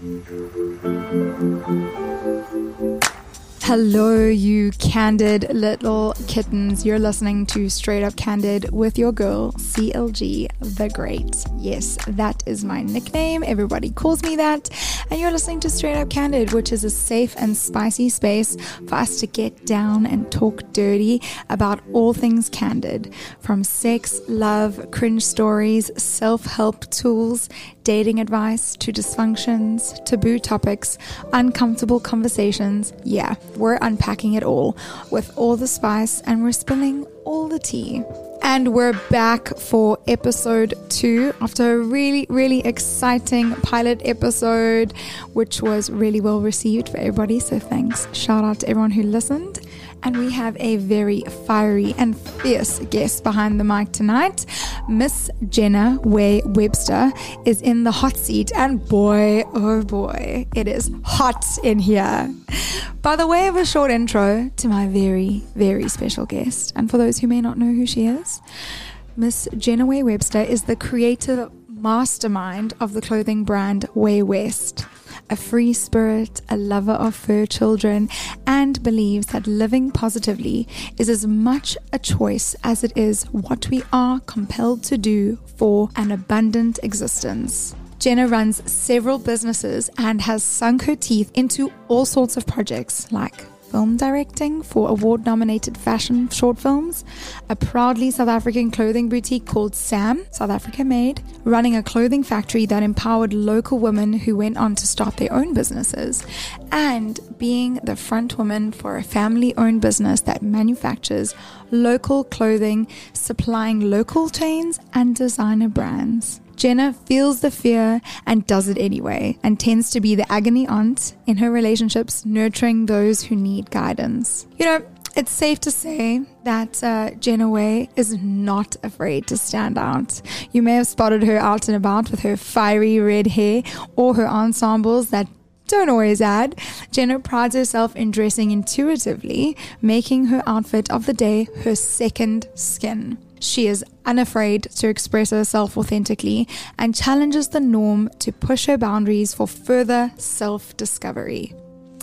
Hello, you candid little kittens. You're listening to Straight Up Candid with your girl, CLG the Great. Yes, that is my nickname. Everybody calls me that. And you're listening to Straight Up Candid, which is a safe and spicy space for us to get down and talk dirty about all things candid. From sex, love, cringe stories, self-help tools, dating advice, to dysfunctions, taboo topics, uncomfortable conversations. Yeah, we're unpacking it all with all the spice, and we're spilling all the tea. And we're back for episode 2 after a really, really exciting pilot episode, which was really well received for everybody. So thanks. Shout out to everyone who listened. And we have a very fiery and fierce guest behind the mic tonight. Miss Jenna Way Webster is in the hot seat, and boy, oh boy, it is hot in here. By the way of a short intro to my very, very special guest, and for those who may not know who she is, Miss Jenna Way Webster is the creative mastermind of the clothing brand Way West. A free spirit, a lover of fur children, and believes that living positively is as much a choice as it is what we are compelled to do for an abundant existence. Jenna runs several businesses and has sunk her teeth into all sorts of projects like film directing for award-nominated fashion short films, a proudly South African clothing boutique called Sam, South Africa Made, running a clothing factory that empowered local women who went on to start their own businesses, and being the front woman for a family-owned business that manufactures local clothing, supplying local chains and designer brands. Jenna feels the fear and does it anyway, and tends to be the agony aunt in her relationships, nurturing those who need guidance. You know, it's safe to say that Jenna Way is not afraid to stand out. You may have spotted her out and about with her fiery red hair or her ensembles that don't always add. Jenna prides herself in dressing intuitively, making her outfit of the day her second skin. She is unafraid to express herself authentically and challenges the norm to push her boundaries for further self-discovery.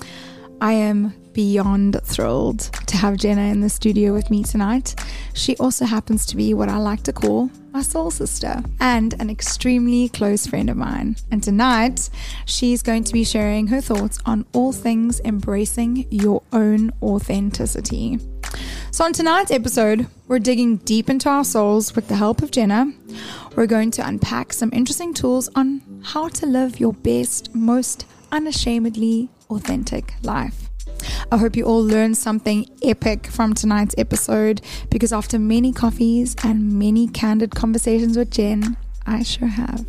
I am beyond thrilled to have Jenna in the studio with me tonight. She also happens to be what I like to call my soul sister and an extremely close friend of mine. And tonight, she's going to be sharing her thoughts on all things embracing your own authenticity. So on tonight's episode, we're digging deep into our souls with the help of Jenna. We're going to unpack some interesting tools on how to live your best, most unashamedly authentic life. I hope you all learned something epic from tonight's episode, because after many coffees and many candid conversations with Jen, I sure have.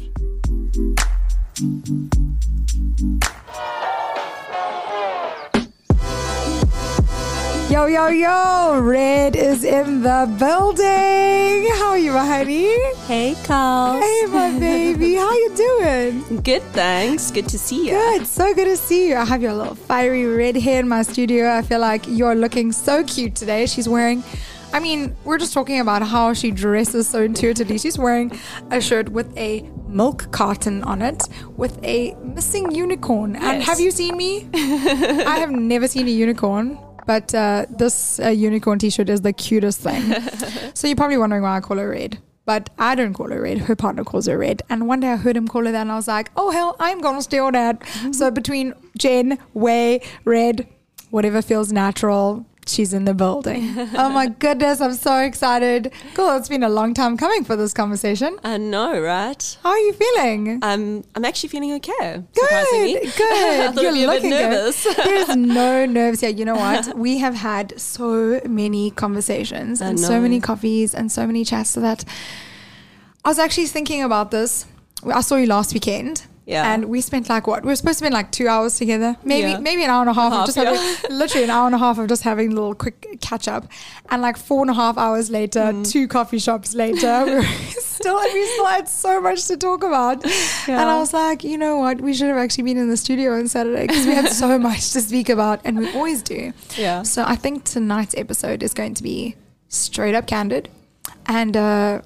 Yo, yo, yo, Red is in the building. How are you, my honey? Hey, Carl. Hey, my baby. How you doing? Good, thanks. Good to see you. Good. So good to see you. I have your little fiery red hair in my studio. I feel like you're looking so cute today. She's wearing... I mean, we're just talking about how she dresses so intuitively. She's wearing a shirt with a milk carton on it with a missing unicorn. Yes. And have you seen me? I have never seen a unicorn. But this unicorn t-shirt is the cutest thing. So you're probably wondering why I call her Red. But I don't call her Red. Her partner calls her Red. And one day I heard him call her that, and I was like, oh, hell, I'm going to steal that. Mm-hmm. So between Jen, Way, Red, whatever feels natural, she's in the building. Oh my goodness, I'm so excited. Cool, it's been a long time coming for this conversation. I know, right? How are you feeling? I'm actually feeling okay. Good. I thought You're looking nervous. There's no nerves here. You know what? We have had so many conversations and so many coffees and so many chats, so that I was actually thinking about this. I saw you last weekend. Yeah. And we spent like what? We were supposed to spend like 2 hours together. Maybe an hour and a half of just having, literally an hour and a half of just having a little quick catch up. And like 4.5 hours later, 2 coffee shops later, we still had so much to talk about. Yeah. And I was like, you know what? We should have actually been in the studio on Saturday, because we had so much to speak about, and we always do. Yeah. So I think tonight's episode is going to be straight up candid. And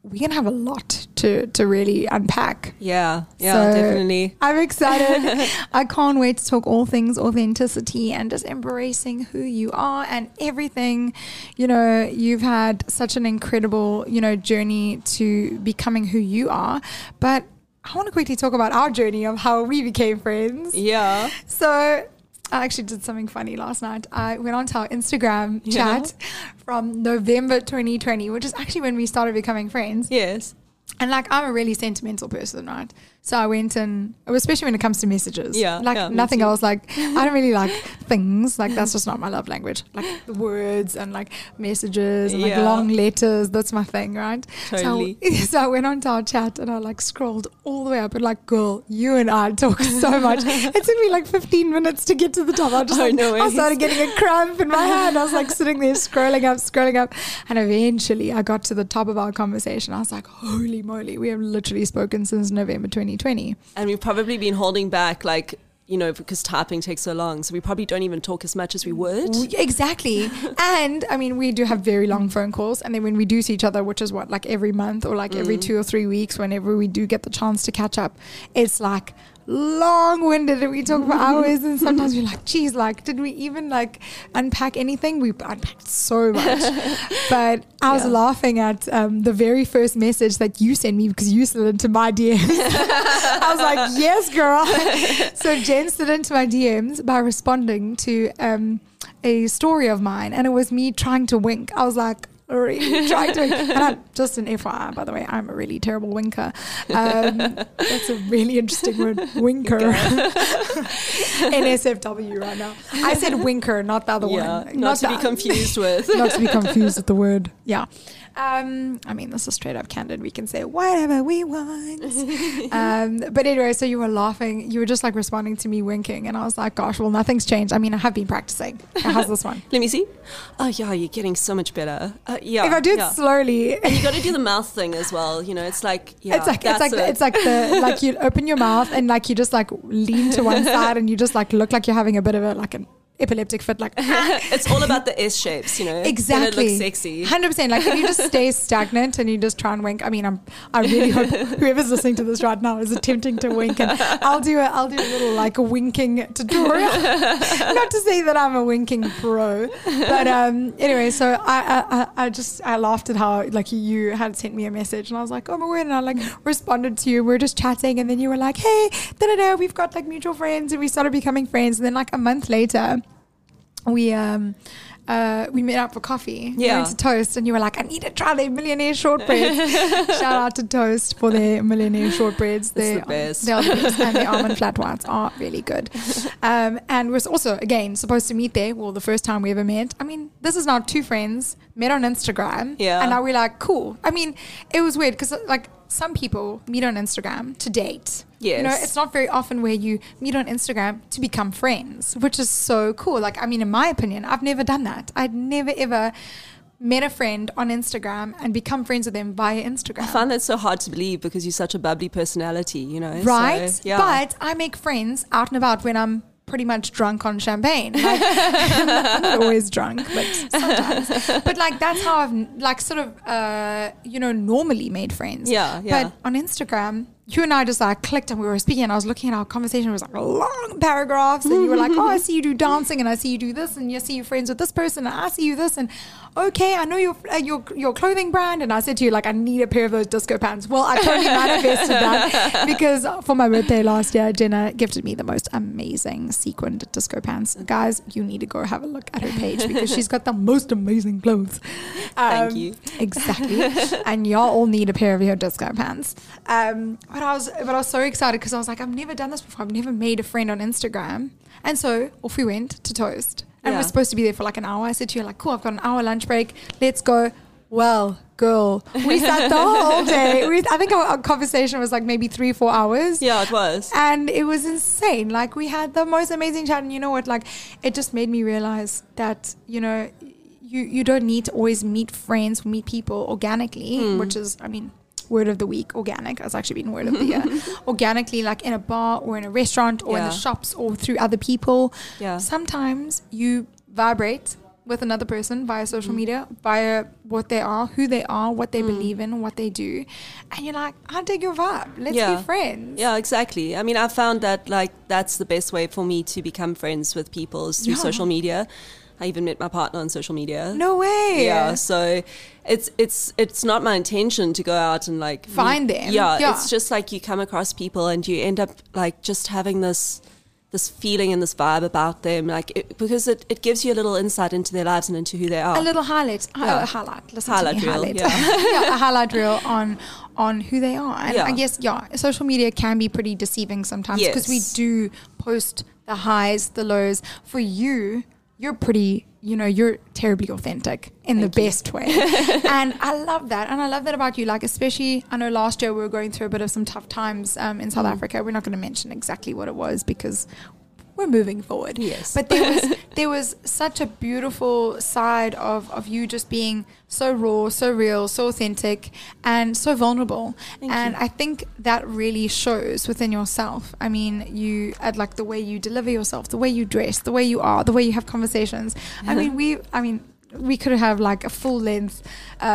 we're going to have a lot to really unpack. Yeah, So definitely. I'm excited. I can't wait to talk all things authenticity and just embracing who you are and everything. You know, you've had such an incredible, you know, journey to becoming who you are. But I want to quickly talk about our journey of how we became friends. Yeah. So I actually did something funny last night. I went onto our Instagram chat from November 2020, which is actually when we started becoming friends. Yes. And like, I'm a really sentimental person, right? So I went and, especially when it comes to messages, nothing else. Like, I don't really like things. Like, that's just not my love language. Like the words and like messages and like long letters. That's my thing, right? Totally. So I went onto our chat and I like scrolled all the way up and like, girl, you and I talk so much. It took me like 15 minutes to get to the top. I started getting a cramp in my hand. I was like sitting there scrolling up. And eventually I got to the top of our conversation. I was like, holy moly, we have literally spoken since November 2020. And we've probably been holding back, like, you know, because typing takes so long. So we probably don't even talk as much as we would. Exactly. And I mean, we do have very long phone calls. And then when we do see each other, which is what, like every month or like every 2 or 3 weeks, whenever we do get the chance to catch up, it's like long-winded and we talk for hours. And sometimes we're like, geez, like, did we even like unpack anything? We unpacked so much. But I was laughing at the very first message that you sent me because you slid into my DMs. I was like, yes, girl. So Jen slid into my DMs by responding to a story of mine, and it was me trying to wink. I was like, really trying to, and just an FYI, by the way, I'm a really terrible winker. That's a really interesting word, winker. NSFW right now. I said winker, not the other one. Not to be confused with. Not to be confused with the word. Yeah. I mean, this is straight up candid. We can say whatever we want. But anyway, so you were laughing. You were just like responding to me winking. And I was like, gosh, well, nothing's changed. I mean, I have been practicing. How's this one? Let me see. Oh, yeah, you're getting so much better. Yeah. If I do it slowly. And you got to do the mouth thing as well. You know, it's like, it's like you open your mouth and like you just like lean to one side and you just like look like you're having a bit of a, like an epileptic fit, like it's all about the S shapes, you know. Exactly. Then it looks sexy. 100%. Like if you just stay stagnant and you just try and wink. I mean, I really hope whoever's listening to this right now is attempting to wink, and I'll do a little like a winking tutorial. Not to say that I'm a winking pro, but anyway. So I laughed at how like you had sent me a message, and I was like, oh my word, and I like responded to you. We were just chatting, and then you were like, hey, we've got like mutual friends, and we started becoming friends, and then like a month later. We met up for coffee. We went to Toast, and you were like, I need to try their millionaire shortbreads. Shout out to Toast for their millionaire shortbreads. They're the best. They're the best, and their almond flat whites are really good. And we're also, again, supposed to meet there. Well, the first time we ever met. I mean, this is now two friends, met on Instagram. Yeah. And now we're like, cool. I mean, it was weird because like some people meet on Instagram to date. Yes. You know, it's not very often where you meet on Instagram to become friends, which is so cool. Like, I mean, in my opinion, I've never done that. I'd never, ever met a friend on Instagram and become friends with them via Instagram. I find that so hard to believe because you're such a bubbly personality, you know. Right? So, yeah. But I make friends out and about when I'm pretty much drunk on champagne. Like, I'm not always drunk, but sometimes. But like that's how I've like sort of normally made friends. Yeah. But on Instagram, you and I just like clicked and we were speaking, and I was looking at our conversation. It was like long paragraphs, and you were like, oh, I see you do dancing, and I see you do this, and I see you friends with this person, and I see you this, and okay, I know your clothing brand. And I said to you, like, I need a pair of those disco pants. Well, I totally manifested that because for my birthday last year, Jenna gifted me the most amazing sequined disco pants. Guys, you need to go have a look at her page because she's got the most amazing clothes. Thank you. Exactly. And y'all all need a pair of your disco pants. But I was so excited because I was like, I've never done this before. I've never made a friend on Instagram. And so off we went to Toast. And we're supposed to be there for like an hour. I said to you, like, cool, I've got an hour lunch break. Let's go. Well, girl, we sat the whole day. I think our conversation was like maybe 3-4 hours. Yeah, it was. And it was insane. Like, we had the most amazing chat. And you know what? Like, it just made me realize that, you know, you don't need to always meet friends, meet people organically, which is, I mean, word of the week, organic. That's actually been word of the year. Organically, like in a bar or in a restaurant or in the shops or through other people. Yeah. Sometimes you vibrate with another person via social media, via what they are, who they are, what they believe in, what they do. And you're like, I dig your vibe. Let's be friends. Yeah, exactly. I mean, I found that like that's the best way for me to become friends with people is through social media. I even met my partner on social media. No way. Yeah, so it's not my intention to go out and like find them. Yeah, it's just like you come across people and you end up like just having this feeling and this vibe about them, like because it gives you a little insight into their lives and into who they are. A little highlight. Highlight reel. Yeah, a highlight reel on who they are. And I guess social media can be pretty deceiving sometimes because we do post the highs, the lows. For you, you're pretty, you're terribly authentic in the best way. And I love that. And I love that about you. Like, especially, I know last year we were going through a bit of some tough times in South Africa. We're not going to mention exactly what it was because we're moving forward. Yes. But there was such a beautiful side of you just being so raw, so real, so authentic, and so vulnerable. And I think that really shows within yourself. I mean, you at like the way you deliver yourself, the way you dress, the way you are, the way you have conversations. I mean, we could have like a full length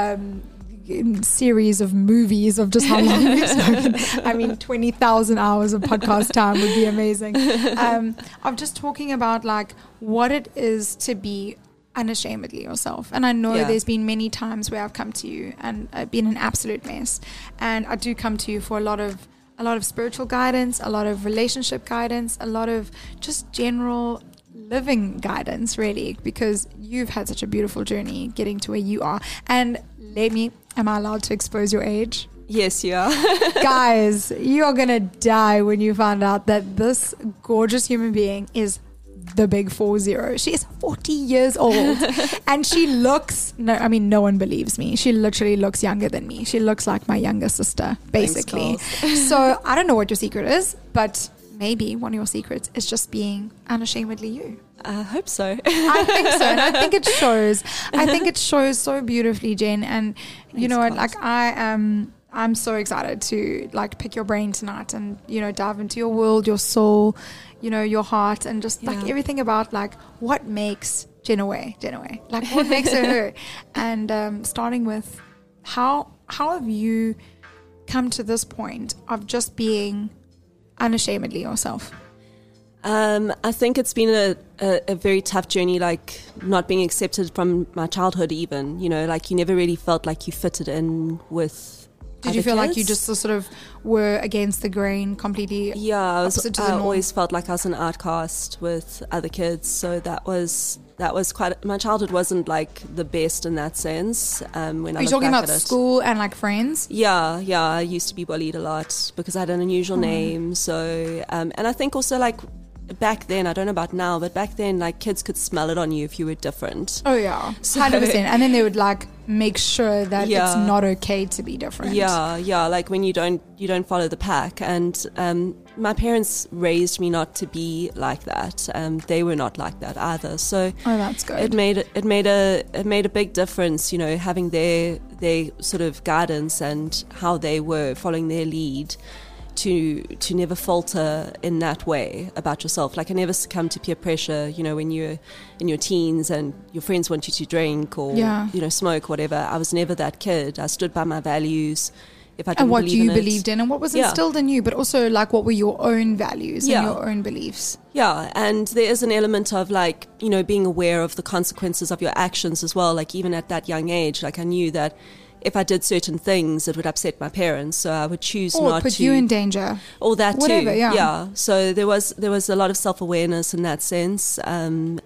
series of movies of just how long we've spoken. I mean, 20,000 hours of podcast time would be amazing. Of just talking about like what it is to be unashamedly yourself. And I know there's been many times where I've come to you and I've been an absolute mess. And I do come to you for a lot of spiritual guidance, a lot of relationship guidance, a lot of just general living guidance, really, because you've had such a beautiful journey getting to where you are. And am I allowed to expose your age? Yes, you are. Guys, you are going to die when you find out that this gorgeous human being is the big 40. She is 40 years old and she looks, no one believes me. She literally looks younger than me. She looks like my younger sister, basically. Thanks, so I don't know what your secret is, but maybe one of your secrets is just being unashamedly you. I hope so. I think so. And I think it shows. I think it shows so beautifully, Jen. And you know what, like I'm so excited to like pick your brain tonight and, dive into your world, your soul, your heart, and just like everything about like what makes Jen Away, like what makes her. And starting with how have you come to this point of just being unashamedly yourself? I think it's been a very tough journey, like not being accepted from my childhood even, like you never really felt like you fitted in with Did you feel like you just sort of were against the grain completely? Yeah, I always felt like I was an outcast with other kids, so that was quite. My childhood wasn't like the best in that sense. When Are you talking about school and like friends? Yeah. I used to be bullied a lot because I had an unusual name. So, and I think also like back then, I don't know about now, but back then, like kids could smell it on you if you were different. Oh yeah, 100%. And then they would like make sure that it's not okay to be different. Yeah. Like when you don't follow the pack. And my parents raised me not to be like that. They were not like that either. So that's good. It made a big difference, having their sort of guidance and how they were following their lead. To never falter in that way about yourself. Like I never succumb to peer pressure, when you're in your teens and your friends want you to drink or, smoke, whatever. I was never that kid. I stood by my values. If I didn't and what believe you in believed in and what was instilled in you, but also like what were your own values and your own beliefs. Yeah, and there is an element of like, being aware of the consequences of your actions as well. Like even at that young age, like I knew that if I did certain things, it would upset my parents, so I would choose not to. Or put you in danger. Or that whatever, too. Yeah. So there was a lot of self-awareness in that sense, and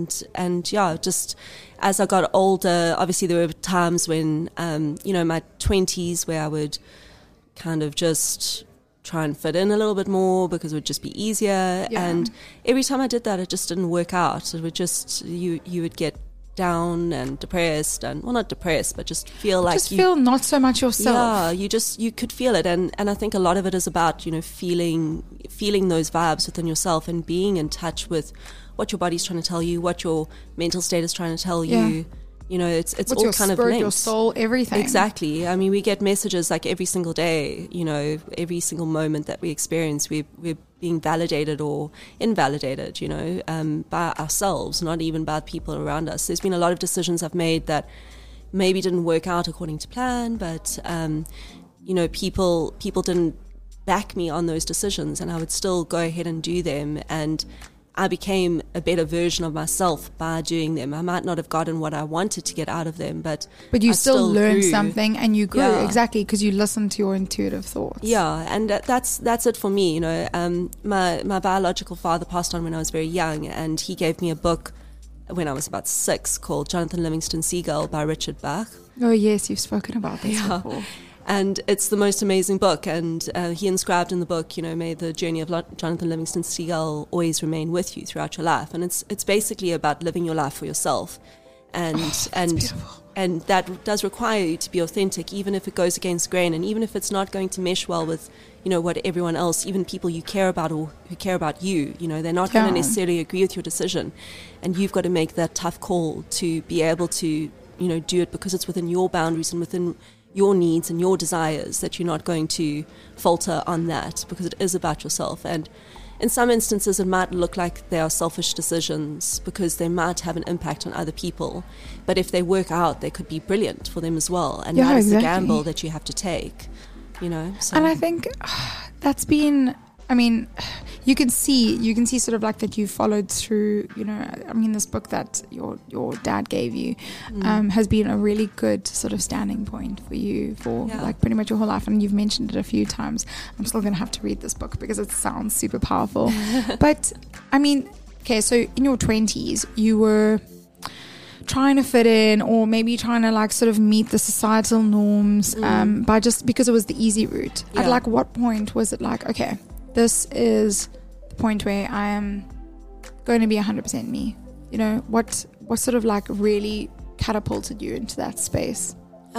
just as I got older, obviously there were times when, my 20s where I would kind of just try and fit in a little bit more because it would just be easier. Yeah. And every time I did that, it just didn't work out. It would just you would get down and depressed, and well, not depressed, but just feel like feel not so much yourself. Yeah, you could feel it, and I think a lot of it is about feeling those vibes within yourself and being in touch with what your body's trying to tell you, what your mental state is trying to tell you, You know, it's What's all your kind spirit, of linked. your soul, everything. Exactly. I mean, we get messages like every single day, you know, every single moment that we experience, we're being validated or invalidated, you know, by ourselves, not even by people around us. There's been a lot of decisions I've made that maybe didn't work out according to plan, but, you know, people didn't back me on those decisions, and I would still go ahead and do them, and I became a better version of myself by doing them. I might not have gotten what I wanted to get out of them, but you I still learned grew. something, and you grew. Yeah. Exactly, because you listened to your intuitive thoughts. Yeah, and that's it for me. You know, my biological father passed on when I was very young, and he gave me a book when I was about 6 called Jonathan Livingston Seagull by Richard Bach. Oh yes, you've spoken about this before. And it's the most amazing book. And he inscribed in the book, you know, may the journey of Jonathan Livingston Seagull always remain with you throughout your life. And it's basically about living your life for yourself. And and that does require you to be authentic, even if it goes against grain, and even if it's not going to mesh well with, you know, what everyone else, even people you care about or who care about you, you know, they're not going to necessarily agree with your decision. And you've got to make that tough call to be able to, you know, do it because it's within your boundaries and within your needs and your desires, that you're not going to falter on that, because it is about yourself. And in some instances it might look like they are selfish decisions because they might have an impact on other people, but if they work out, they could be brilliant for them as well. And that is the gamble that you have to take, you know. So. And I think that's been, I mean, you can see sort of like that you followed through, you know. I mean, this book that your dad gave you has been a really good sort of standing point for you for like pretty much your whole life, and you've mentioned it a few times. I'm still going to have to read this book because it sounds super powerful. But I mean, okay, so in your 20s you were trying to fit in, or maybe trying to like sort of meet the societal norms by just because it was the easy route. At like what point was it like, okay, this is the point where I am going to be 100% me? You know, what sort of like really catapulted you into that space?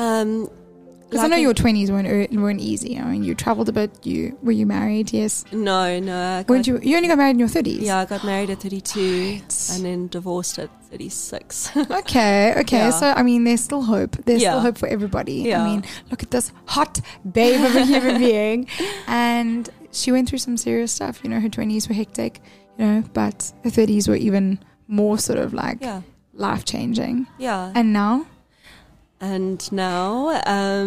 Because I know your 20s weren't easy. I mean, you traveled a bit. Were you married? Yes. No. You only got married in your 30s? Yeah, I got married at 32 and then divorced at 36. Okay. Yeah. So, I mean, there's still hope. There's still hope for everybody. Yeah. I mean, look at this hot babe of a human being. And she went through some serious stuff. You know, her 20s were hectic, you know, but her 30s were even more sort of like life-changing. Yeah. And now? And now,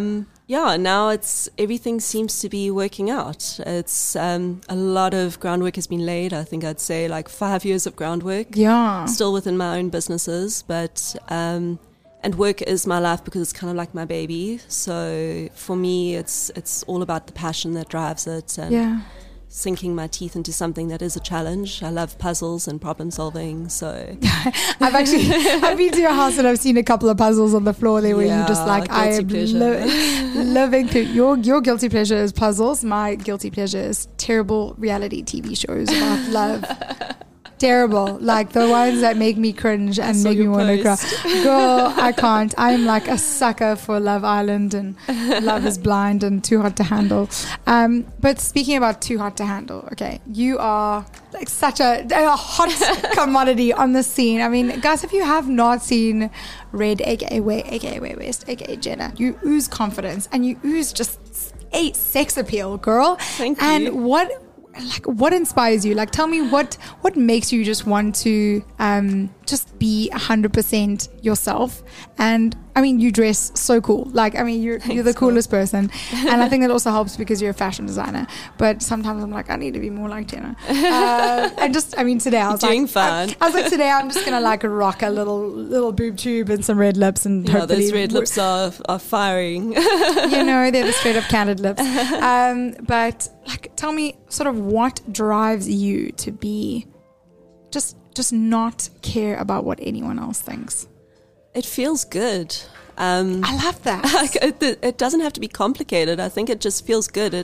now it's everything seems to be working out. It's a lot of groundwork has been laid. I think I'd say like 5 years of groundwork. Yeah. Still within my own businesses, but and work is my life because it's kind of like my baby. So for me, it's all about the passion that drives it. And sinking my teeth into something that is a challenge. I love puzzles and problem solving, so I've been to your house and I've seen a couple of puzzles on the floor there where you just like, I am living through your guilty pleasure is puzzles. My guilty pleasure is terrible reality TV shows about love. Terrible, like the ones that make me cringe and make me want to cry. Girl, I can't. I'm like a sucker for Love Island and Love is Blind and Too Hot to Handle. But speaking about Too Hot to Handle, okay, you are like such a hot commodity on the scene. I mean, guys, if you have not seen Red, aka West, aka Jenna, you ooze confidence and you ooze just sex appeal, girl. Thank you. And what inspires you? Like, tell me what makes you just want to just be 100% yourself. And I mean, you dress so cool. Like, I mean, you're the coolest person. And I think that also helps because you're a fashion designer. But sometimes I'm like, I need to be more like Jenna. And just, I mean, today I was doing like, fun. I was like, today I'm just gonna like rock a little boob tube and some red lips, and hopefully those red lips are firing. You know, they're the straight up candid lips. But like, tell me sort of what drives you to be just not care about what anyone else thinks. It feels good. I love that. It doesn't have to be complicated. I think it just feels good.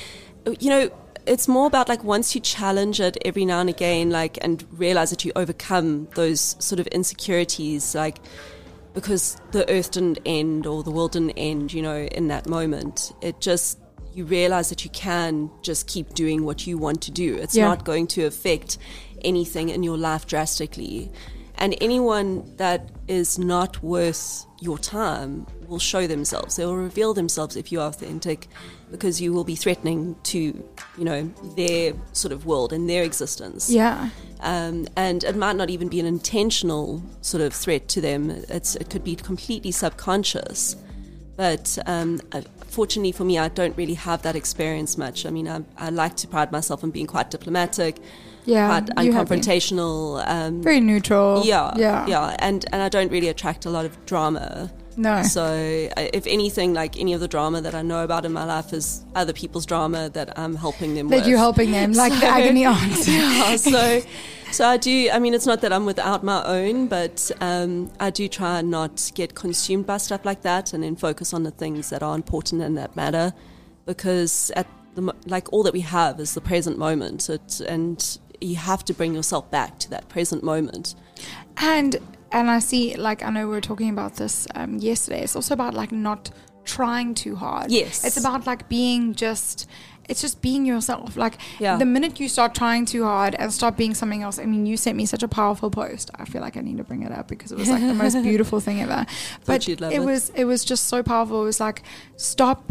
It's more about like once you challenge it every now and again, like, and realize that you overcome those sort of insecurities, like, because the earth didn't end or the world didn't end, you know, in that moment. You realize that you can just keep doing what you want to do. It's not going to affect anything in your life drastically. And anyone that is not worth your time will show themselves. They will reveal themselves if you are authentic, because you will be threatening to, you know, their sort of world and their existence. Yeah. And it might not even be an intentional sort of threat to them. It could be completely subconscious. But fortunately for me, I don't really have that experience much. I mean, I like to pride myself on being quite diplomatic, quite unconfrontational. Very neutral. Yeah. And I don't really attract a lot of drama. No. So if anything, like any of the drama that I know about in my life is other people's drama that I'm helping them with. That you're helping them, like the agony aunt. Yeah, so I do, I mean, it's not that I'm without my own, but I do try and not get consumed by stuff like that, and then focus on the things that are important and that matter, because like all that we have is the present moment, and you have to bring yourself back to that present moment. And I see, like, I know we were talking about this yesterday. It's also about, like, not trying too hard. Yes. It's about, like, being just being yourself. Like, Yeah. the minute you start trying too hard and stop being something else. I mean, you sent me such a powerful post. I feel like I need to bring it up because it was, like, the most beautiful thing ever. But you'd love it was just so powerful. It was like, stop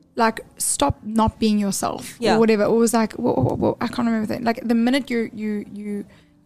not being yourself, Yeah. or whatever. It was like, I can't remember that. Like, the minute you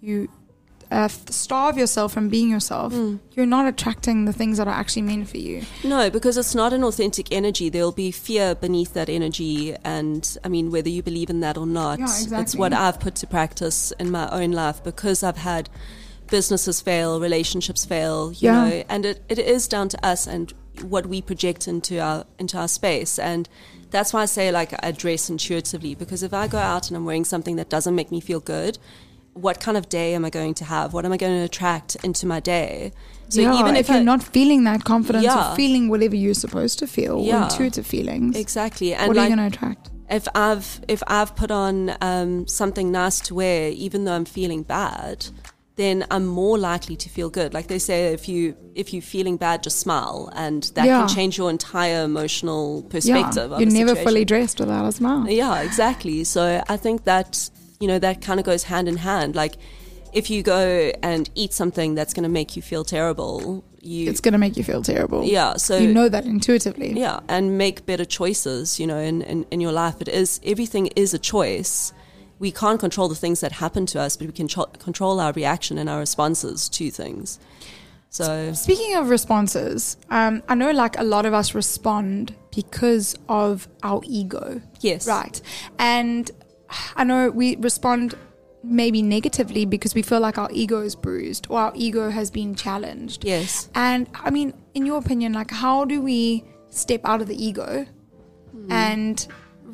starve yourself from being yourself, you're not attracting the things that are actually meant for you. No, because it's not an authentic energy. There'll be fear beneath that energy, and I mean, whether you believe in that or not, Yeah, exactly. It's what I've put to practice in my own life, because I've had businesses fail, relationships fail, you know, and it is down to us and what we project into our space. And that's why I say, like, I dress intuitively, because if I go out and I'm wearing something that doesn't make me feel good, what kind of day am I going to have? What am I going to attract into my day? So even if you're not feeling that confidence, Yeah. or feeling whatever you're supposed to feel, or Yeah. intuitive feelings, exactly, and what are like, you going to attract? if I've put on something nice to wear, even though I'm feeling bad, then I'm more likely to feel good. Like they say, if you're feeling bad, just smile, and that Yeah. can change your entire emotional perspective. Yeah, of you're a never situation. fully dressed without a smile. Yeah, exactly. So I think that, you know, that kind of goes hand in hand. Like, if you go and eat something that's going to make you feel terrible, It's going to make you feel terrible. yeah. So You know that intuitively. yeah, and make better choices. You know, in your life, everything is a choice. We can't control the things that happen to us, but we can control our reaction and our responses to things. So Speaking of responses, I know, like, a lot of us respond because of our ego. yes, Right. And I know we respond maybe negatively because we feel like our ego is bruised or our ego has been challenged. yes. And I mean, in your opinion, like, how do we step out of the ego and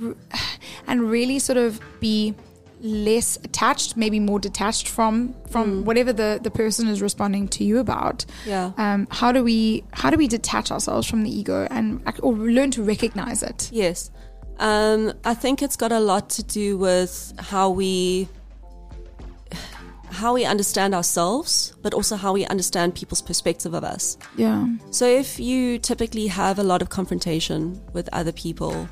really sort of be less attached, maybe more detached from whatever the person is responding to you about? Yeah. How do we detach ourselves from the ego or learn to recognize it? Yes. I think it's got a lot to do with how we understand ourselves, but also how we understand people's perspective of us. Yeah. So if you typically have a lot of confrontation with other people,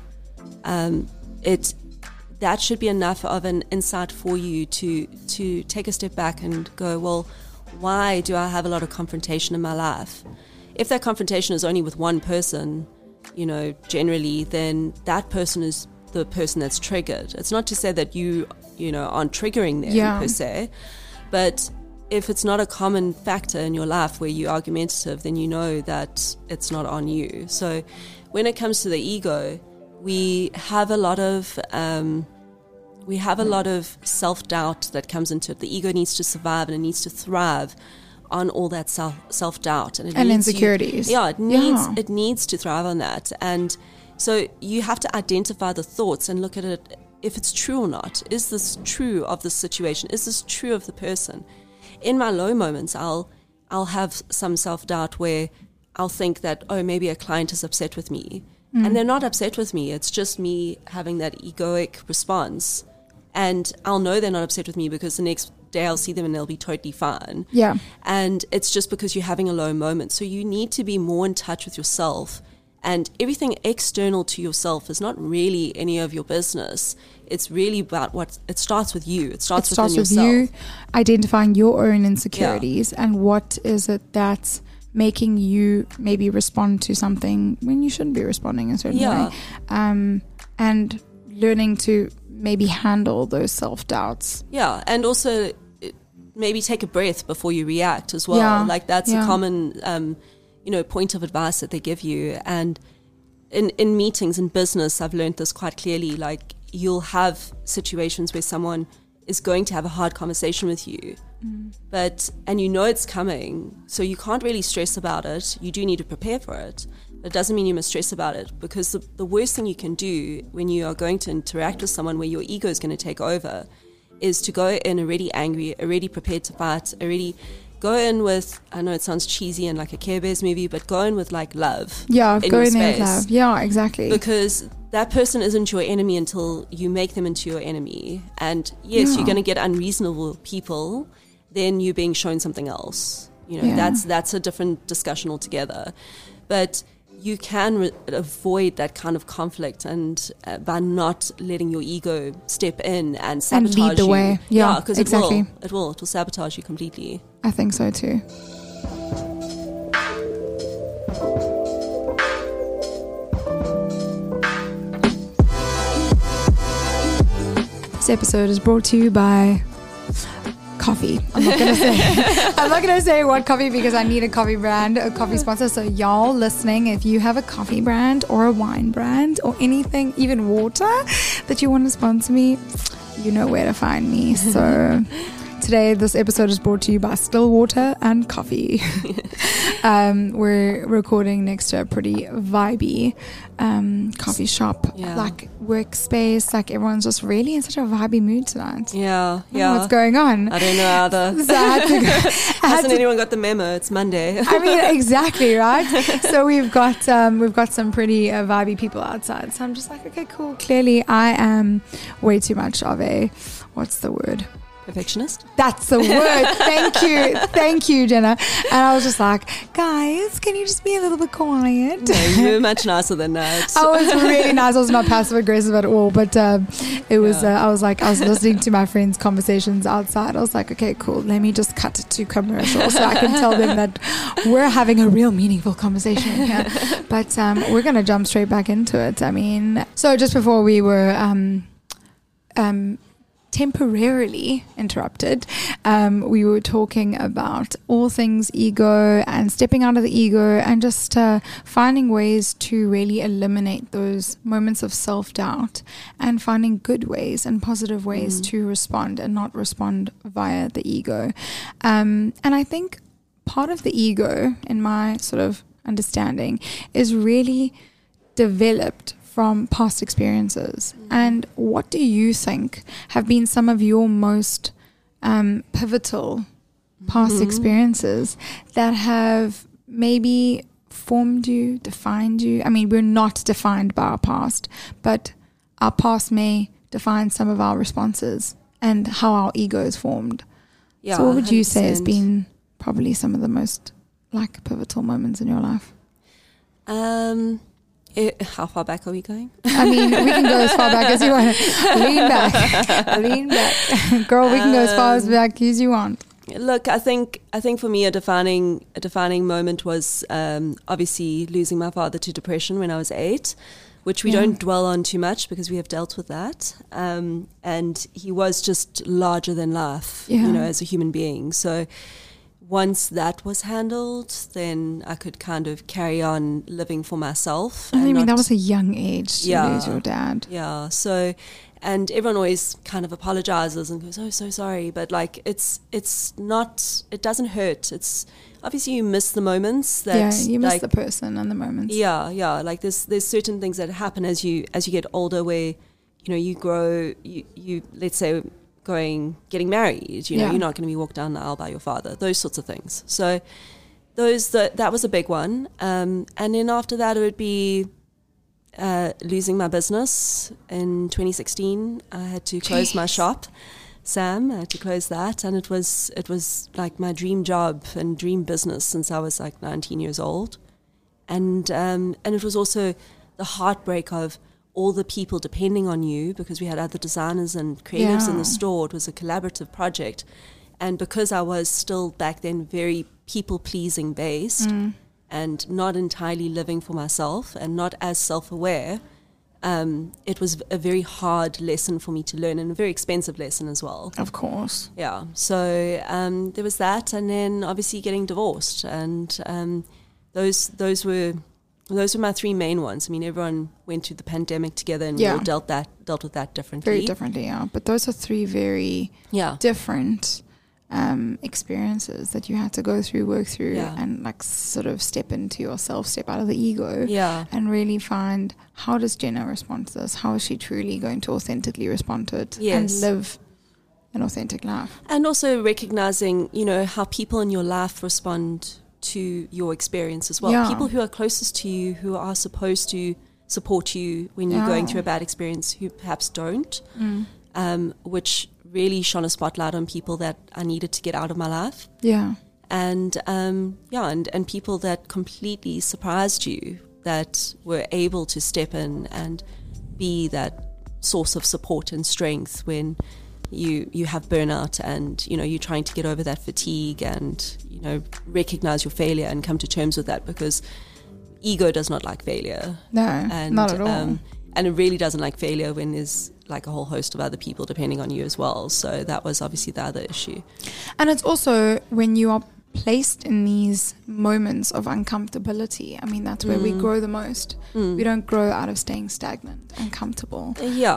that should be enough of an insight for you to take a step back and go, well, why do I have a lot of confrontation in my life? If that confrontation is only with one person, you know, generally, then that person is the person that's triggered. It's not to say that you know, aren't triggering them per se, but if it's not a common factor in your life where you're argumentative, then you know that it's not on you. So when it comes to the ego, we have a lot of self-doubt that comes into it. The ego needs to survive and it needs to thrive on all that self-doubt and insecurities. It needs to thrive on that. And so you have to identify the thoughts and look at it, if it's true or not. Is this true of the situation? Is this true of the person? In my low moments, I'll have some self-doubt where I'll think that, oh, maybe a client is upset with me. And they're not upset with me. It's just me having that egoic response. And I'll know they're not upset with me because the next day I'll see them and they'll be totally fine. Yeah. And it's just because you're having a low moment. So you need to be more in touch with yourself And everything external to yourself is not really any of your business. It's really about it starts with you. It starts within yourself. With you identifying your own insecurities and what is it that's making you maybe respond to something when you shouldn't be responding in a certain way. And learning to maybe handle those self-doubts. Yeah, and also maybe take a breath before you react as well. Yeah. Like that's a common, point of advice that they give you. And in meetings in business, I've learned this quite clearly. Like you'll have situations where someone is going to have a hard conversation with you, and you know it's coming, so you can't really stress about it. You do need to prepare for it. It doesn't mean you must stress about it, because the worst thing you can do when you are going to interact with someone where your ego is going to take over is to go in already angry, already prepared to fight, already go in with, I know it sounds cheesy and like a Care Bears movie, but go in with like love. Yeah, go in there with love. Yeah, exactly. Because that person isn't your enemy until you make them into your enemy. And yes, you're going to get unreasonable people, then you're being shown something else. That's a different discussion altogether. But you can avoid that kind of conflict and by not letting your ego step in and sabotage and lead the way. Yeah, because exactly. It will sabotage you completely. I think so too. This episode is brought to you by coffee. I'm not gonna say what coffee, because I need a coffee brand, a coffee sponsor. So y'all listening, if you have a coffee brand or a wine brand or anything, even water, that you want to sponsor me, you know where to find me. So today this episode is brought to you by Stillwater and coffee. We're recording next to a pretty vibey coffee shop, like workspace. Like everyone's just really in such a vibey mood tonight. Yeah. What's going on? I don't know either. So I had to go, Hasn't anyone got the memo? It's Monday. I mean, exactly, right? So we've got some pretty vibey people outside. So I'm just like, okay, cool. Clearly, I am way too much of a, what's the word? Perfectionist? That's the word. Thank you, Jenna. And I was just like, guys, can you just be a little bit quiet? No, you were much nicer than that. I was really nice. I was not passive aggressive at all, but it was. I was listening to my friends' conversations outside. I was like, okay, cool. Let me just cut it to commercial so I can tell them that we're having a real meaningful conversation here. But we're gonna jump straight back into it. I mean, so just before we were temporarily interrupted, we were talking about all things ego and stepping out of the ego and just finding ways to really eliminate those moments of self-doubt and finding good ways and positive ways to respond and not respond via the ego. And I think part of the ego, in my sort of understanding, is really developed from past experiences. And what do you think have been some of your most pivotal past experiences that have maybe formed you, defined you? I mean, we're not defined by our past, but our past may define some of our responses and how our ego is formed. Yeah, so what would you say has been probably some of the most like pivotal moments in your life? How far back are we going? I mean, we can go as far back as you want. Lean back. Girl, we can go as far back as you want. Look, I think for me a defining moment was obviously losing my father to depression when I was 8, which we don't dwell on too much because we have dealt with that. And he was just larger than life, as a human being. So once that was handled, then I could kind of carry on living for myself. I mean, that was a young age to lose your dad. Yeah. So, and everyone always kind of apologizes and goes, "Oh, so sorry," but like it's not. It doesn't hurt. It's obviously you miss the moments. You miss the person and the moments. Yeah. Like there's certain things that happen as you get older, where you grow. You let's say, getting married, you're not going to be walked down the aisle by your father, those sorts of things. So that was a big one. And then after that, it would be losing my business in 2016. I had to close my shop, Sam. I had to close that, and it was like my dream job and dream business since I was like 19 years old. And it was also the heartbreak of all the people depending on you, because we had other designers and creatives in the store. It was a collaborative project. And because I was still back then very people-pleasing based and not entirely living for myself and not as self-aware, it was a very hard lesson for me to learn, and a very expensive lesson as well. Of course. Yeah. So there was that, and then obviously getting divorced, and those were my three main ones. I mean, everyone went through the pandemic together, and we all dealt with that differently. Very differently, yeah. But those are three very different experiences that you had to go through, work through, and like sort of step into yourself, step out of the ego, and really find, how does Jenna respond to this? How is she truly going to authentically respond to it and live an authentic life? And also recognizing, you know, how people in your life respond to your experience as well. People who are closest to you, who are supposed to support you when you're going through a bad experience, who perhaps don't, which really shone a spotlight on people that I needed to get out of my life. And and people that completely surprised you, that were able to step in and be that source of support and strength when you have burnout, and you know you're trying to get over that fatigue, and you know recognize your failure and come to terms with that, because ego does not like failure. Not at all. And it really doesn't like failure when there's like a whole host of other people depending on you as well. So that was obviously the other issue. And it's also when you are placed in these moments of uncomfortability, I mean, that's where we grow the most. We don't grow out of staying stagnant and comfortable.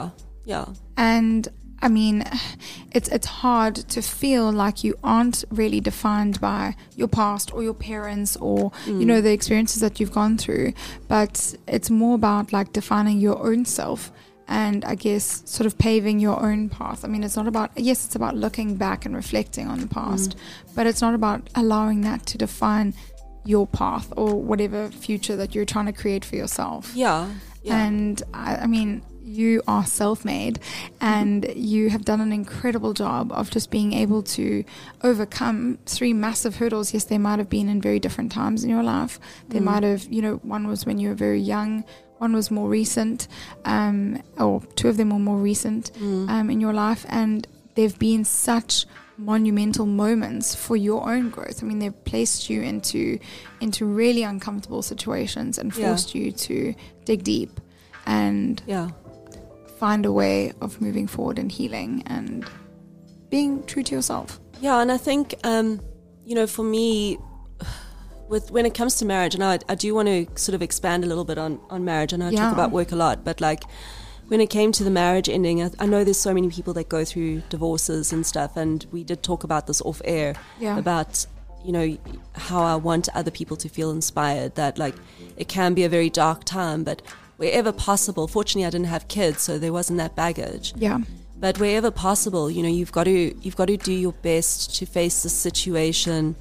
And I mean, it's hard to feel like you aren't really defined by your past or your parents or, you know, the experiences that you've gone through. But it's more about like defining your own self and I guess sort of paving your own path. I mean, it's not about, yes, it's about looking back and reflecting on the past, but it's not about allowing that to define your path or whatever future that you're trying to create for yourself. And I mean, you are self-made and you have done an incredible job of just being able to overcome three massive hurdles. Yes, they might have been in very different times in your life. They might have, you know, one was when you were very young, one was more recent, or two of them were more recent in your life. And they've been such monumental moments for your own growth. I mean, they've placed you into really uncomfortable situations and forced you to dig deep and find a way of moving forward and healing and being true to yourself. And I think you know, for me, when it comes to marriage, and I do want to sort of expand a little bit on marriage. I know I talk about work a lot, but like when it came to the marriage ending, I know there's so many people that go through divorces and stuff, and we did talk about this off air about, you know, how I want other people to feel inspired, that like it can be a very dark time, but wherever possible, fortunately I didn't have kids, so there wasn't that baggage. But wherever possible, you know, you've got to do your best to face the situation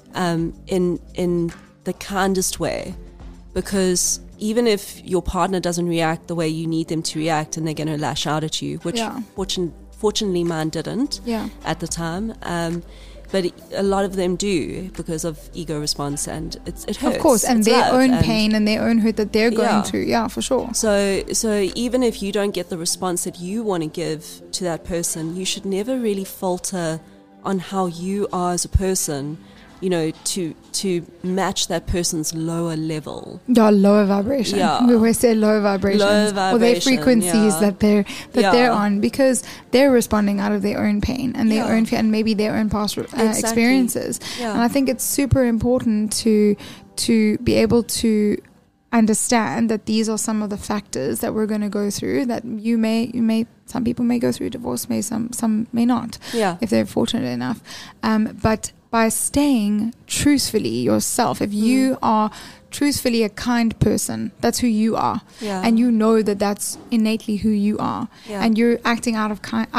in the kindest way, because even if your partner doesn't react the way you need them to react and they're going to lash out at you, which fortunately mine didn't at the time, but a lot of them do because of ego response, and it hurts. Of course, and it's their own pain and their own hurt that they're going through. Yeah, for sure. So even if you don't get the response that you want to give to that person, you should never really falter on how you are as a person, you know, to match that person's lower level. Lower vibration. We always say lower vibrations. Or their frequencies that they're on, because they're responding out of their own pain and their own fear and maybe their own past experiences. And I think it's super important to be able to understand that these are some of the factors that we're going to go through, that you may some people may go through divorce, some may not, if they're fortunate enough. But by staying truthfully yourself, if you are truthfully a kind person, that's who you are, and you know that that's innately who you are, and you're acting out of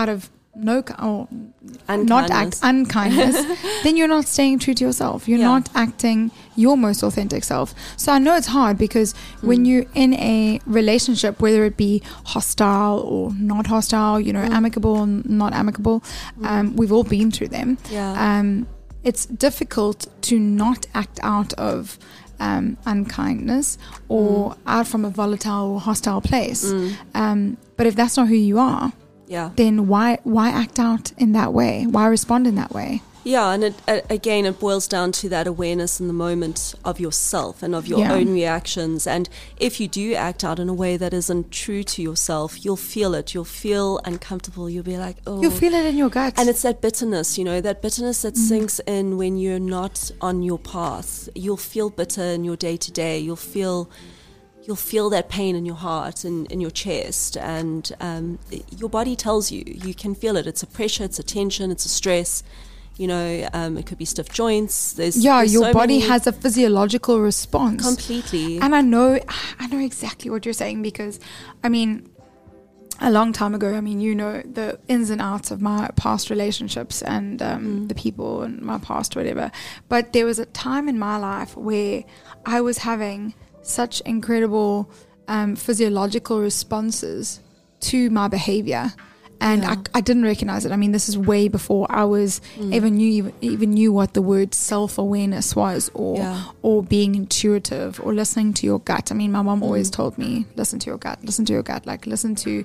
unkindness, then you're not staying true to yourself. You're not acting your most authentic self. So I know it's hard, because when you're in a relationship, whether it be hostile or not hostile, you know, amicable and not amicable, we've all been through them. It's difficult to not act out of unkindness or out from a volatile or hostile place. But if that's not who you are, then why act out in that way? Why respond in that way? Yeah, and it boils down to that awareness in the moment of yourself and of your own reactions. And if you do act out in a way that isn't true to yourself, you'll feel it. You'll feel uncomfortable. You'll be like, oh. You'll feel it in your gut. And it's that bitterness, that bitterness that sinks in when you're not on your path. You'll feel bitter in your day-to-day. You'll feel that pain in your heart and in your chest, and your body tells you. You can feel it. It's a pressure, it's a tension, it's a stress. It could be stiff joints. There's your so body has a physiological response. Completely. And I know exactly what you're saying, because, a long time ago, the ins and outs of my past relationships and the people in my past, whatever. But there was a time in my life where I was having such incredible physiological responses to my behavior. And I didn't recognize it. This is way before I was even knew what the word self-awareness was, or being intuitive, or listening to your gut. My mom always told me, listen to your gut, like listen to,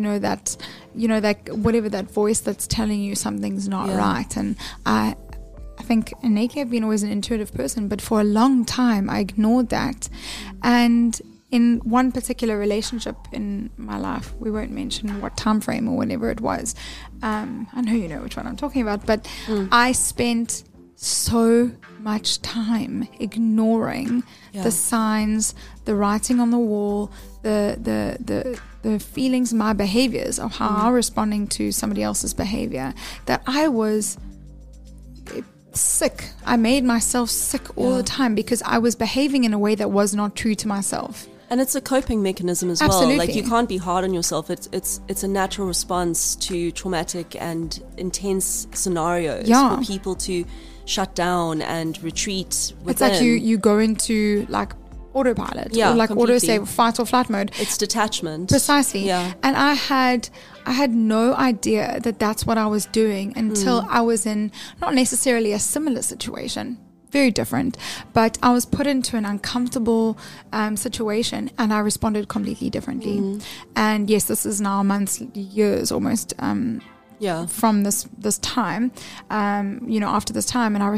that whatever that voice that's telling you something's not right. And I think innately I've been always an intuitive person, but for a long time I ignored that. And in one particular relationship in my life, we won't mention what time frame or whenever it was. I know you know which one I'm talking about, but I spent so much time ignoring the signs, the writing on the wall, the feelings, my behaviors of how I'm responding to somebody else's behavior, that I was sick. I made myself sick all the time because I was behaving in a way that was not true to myself. And it's a coping mechanism as Absolutely. well. Like, you can't be hard on yourself. It's a natural response to traumatic and intense scenarios for people to shut down and retreat within. It's like you go into like autopilot, or like completely. auto save, fight or flight mode. It's detachment. Precisely. Yeah. And I had no idea that that's what I was doing until I was in not necessarily a similar situation, very different, but I was put into an uncomfortable situation, and I responded completely differently. And yes, this is now months, years almost from this time, after this time, and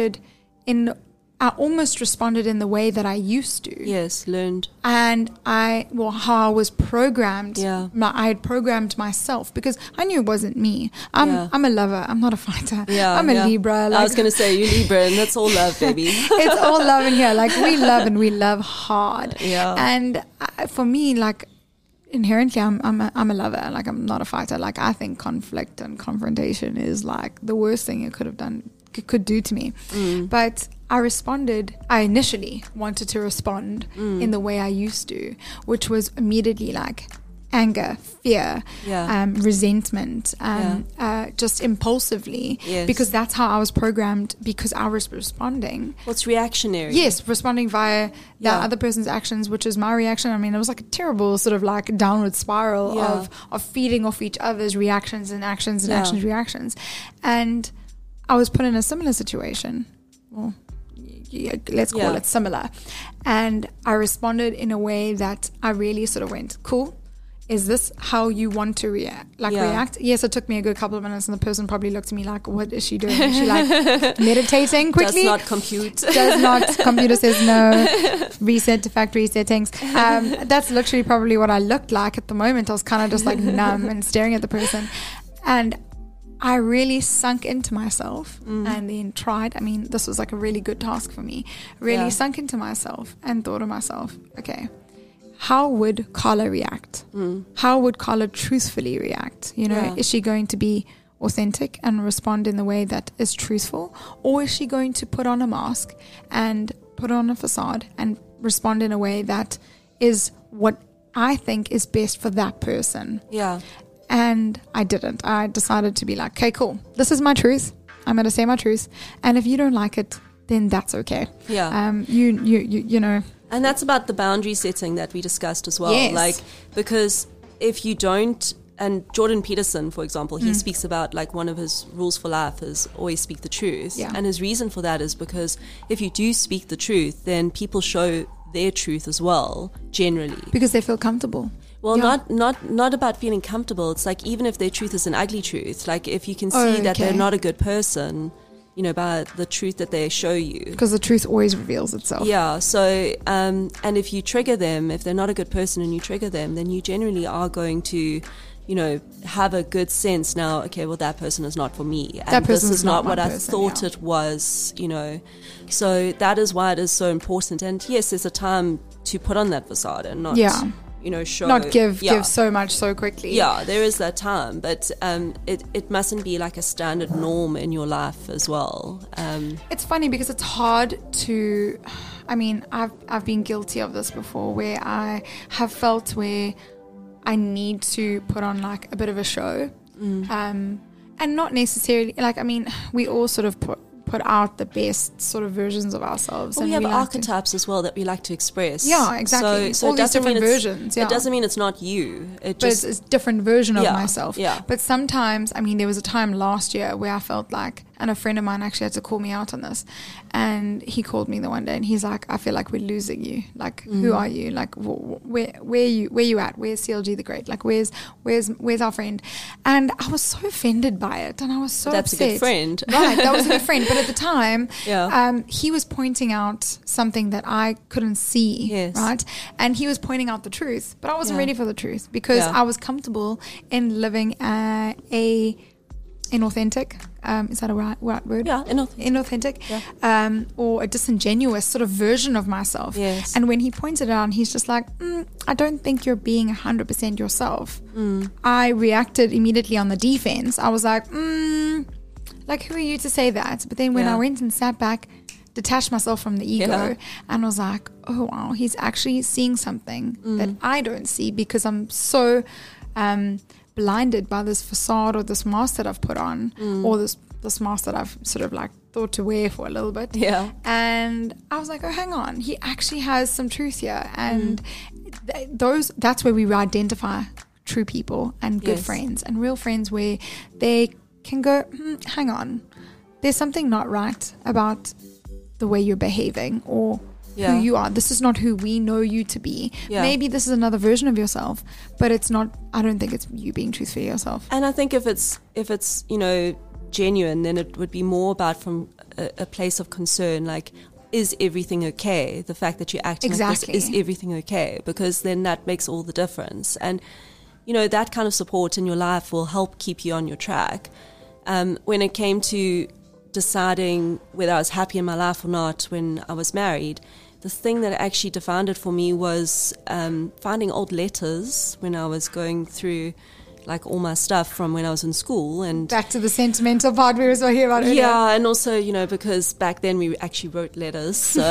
I almost responded in the way that I used to. Yes, learned. And how I was programmed. Yeah. I had programmed myself because I knew it wasn't me. I'm a lover. I'm not a fighter. Yeah, I'm a Libra. I was going to say, you're Libra, and that's all love, baby. It's all love in here. Like, we love, and we love hard. Yeah. And for me, like, inherently, I'm a lover. Like, I'm not a fighter. Like, I think conflict and confrontation is like the worst thing it could do to me. But I initially wanted to respond in the way I used to, which was immediately like anger, fear, resentment, just impulsively, because that's how I was programmed, because I was responding. Well, it's reactionary. Yes, responding via the other person's actions, which is my reaction. It was like a terrible sort of like downward spiral of feeding off each other's reactions and actions and actions, reactions. And I was put in a similar situation. Well, let's call it similar. And I responded in a way that I really sort of went, cool. Is this how you want to react? Yes, it took me a good couple of minutes, and the person probably looked at me like, what is she doing? Is she like meditating quickly? Does not compute. Does not. Computer says no. Reset to factory settings. That's literally probably what I looked like at the moment. I was kind of just like numb and staring at the person. And I really sunk into myself and then tried. This was like a really good task for me. Really sunk into myself and thought of myself, okay, how would Carla react? How would Carla truthfully react? Is she going to be authentic and respond in the way that is truthful? Or is she going to put on a mask and put on a facade and respond in a way that is what I think is best for that person? Yeah. And I didn't. I decided to be like, okay, cool. This is my truth. I'm going to say my truth. And if you don't like it, then that's okay. Yeah. You know. And that's about the boundary setting that we discussed as well. Yes. Like, because if you don't and Jordan Peterson, for example, he speaks about like one of his rules for life is always speak the truth. Yeah. And his reason for that is because if you do speak the truth, then people show their truth as well, generally. Because they feel comfortable. Well, Yeah. not about feeling comfortable. It's like even if their truth is an ugly truth, like if you can see that they're Okay. not a good person, you know, by the truth that they show you. Because the truth always reveals itself. Yeah, so, and if you trigger them, if they're not a good person and you trigger them, then you generally are going to, you know, have a good sense now, okay, well, that person is not for me. And That this person is not what my I person, thought yeah. it was, you know. So that is why it is so important. And yes, there's a time to put on that facade and not, Yeah. you know, show. Not give Yeah. give so much so quickly. Yeah, there is that time, but it mustn't be like a standard norm in your life as well. It's funny because it's hard to, I mean, I've been guilty of this before where I have felt where I need to put on like a bit of a show. And not necessarily, like, I mean, we all sort of put out the best sort of versions of ourselves. Well, and we have like archetypes as well that we like to express. Yeah, exactly. So All it these doesn't mean different it's- versions, yeah. It doesn't mean it's not you. It but just it's a different version of Yeah, myself. yeah. But sometimes, I mean, there was a time last year where I felt like, and a friend of mine actually had to call me out on this, and he called me the one day and he's like, I feel like we're losing you. Like, who are you? Like, where you at? Where's CLG the Great? Like, where's our friend? And I was so offended by it, and I was so That's upset. a good friend. Right, that was a good friend. But at the time, Yeah. he was pointing out something that I couldn't see. Yes. Right, and he was pointing out the truth, but I wasn't Yeah. ready for the truth because Yeah. I was comfortable in living a inauthentic, is that a right word? Yeah, Inauthentic, Yeah. Or a disingenuous sort of version of myself. Yes. And when he pointed it out, he's just like, I don't think you're being 100% yourself. I reacted immediately on the defense. I was like, like, who are you to say that? But then when Yeah. I went and sat back, detached myself from the ego, Yeah. and was like, oh wow, he's actually seeing something that I don't see because I'm so blinded by this facade or this mask that I've put on, or this mask that I've sort of like thought to wear for a little bit. Yeah. And I was like, oh, hang on, he actually has some truth here. And that's where we identify true people and good Yes. friends and real friends, where they can go, hang on, there's something not right about the way you're behaving or Yeah. who you are. This is not who we know you to be. Yeah. Maybe this is another version of yourself, but it's not, I don't think it's you being truthful to yourself. And I think if it's you know, genuine, then it would be more about from a place of concern, like, is everything okay? The fact that you're acting Exactly. like this, is everything okay? Because then that makes all the difference. And, you know, that kind of support in your life will help keep you on your track. When it came to deciding whether I was happy in my life or not when I was married, the thing that actually defined it for me was finding old letters when I was going through like all my stuff from when I was in school. And Back to the sentimental part we were talking about earlier. yeah, and also, you know, because back then we actually wrote letters, so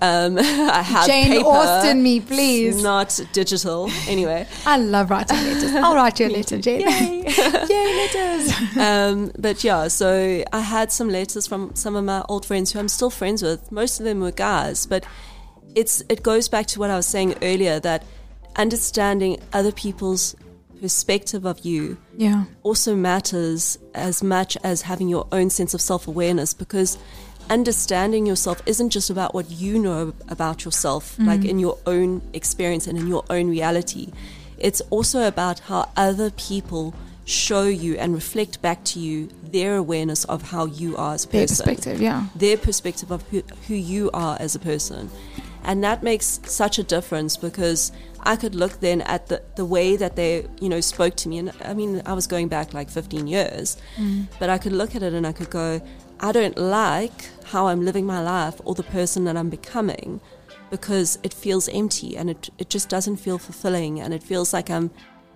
I had Jane paper, Austen me, please. not digital. Anyway, I love writing letters. I'll write you a letter, Jane. Yay. Yay, letters. But yeah, so I had some letters from some of my old friends who I'm still friends with. Most of them were guys, but it goes back to what I was saying earlier, that understanding other people's perspective of you Yeah. also matters as much as having your own sense of self-awareness, because understanding yourself isn't just about what you know about yourself, like in your own experience and in your own reality. It's also about how other people show you and reflect back to you their awareness of how you are as a Their person, perspective, yeah. their perspective of who you are as a person. And that makes such a difference, because I could look then at the way that they, you know, spoke to me. And I mean, I was going back like 15 years, but I could look at it and I could go, I don't like how I'm living my life or the person that I'm becoming, because it feels empty and it just doesn't feel fulfilling. And it feels like I'm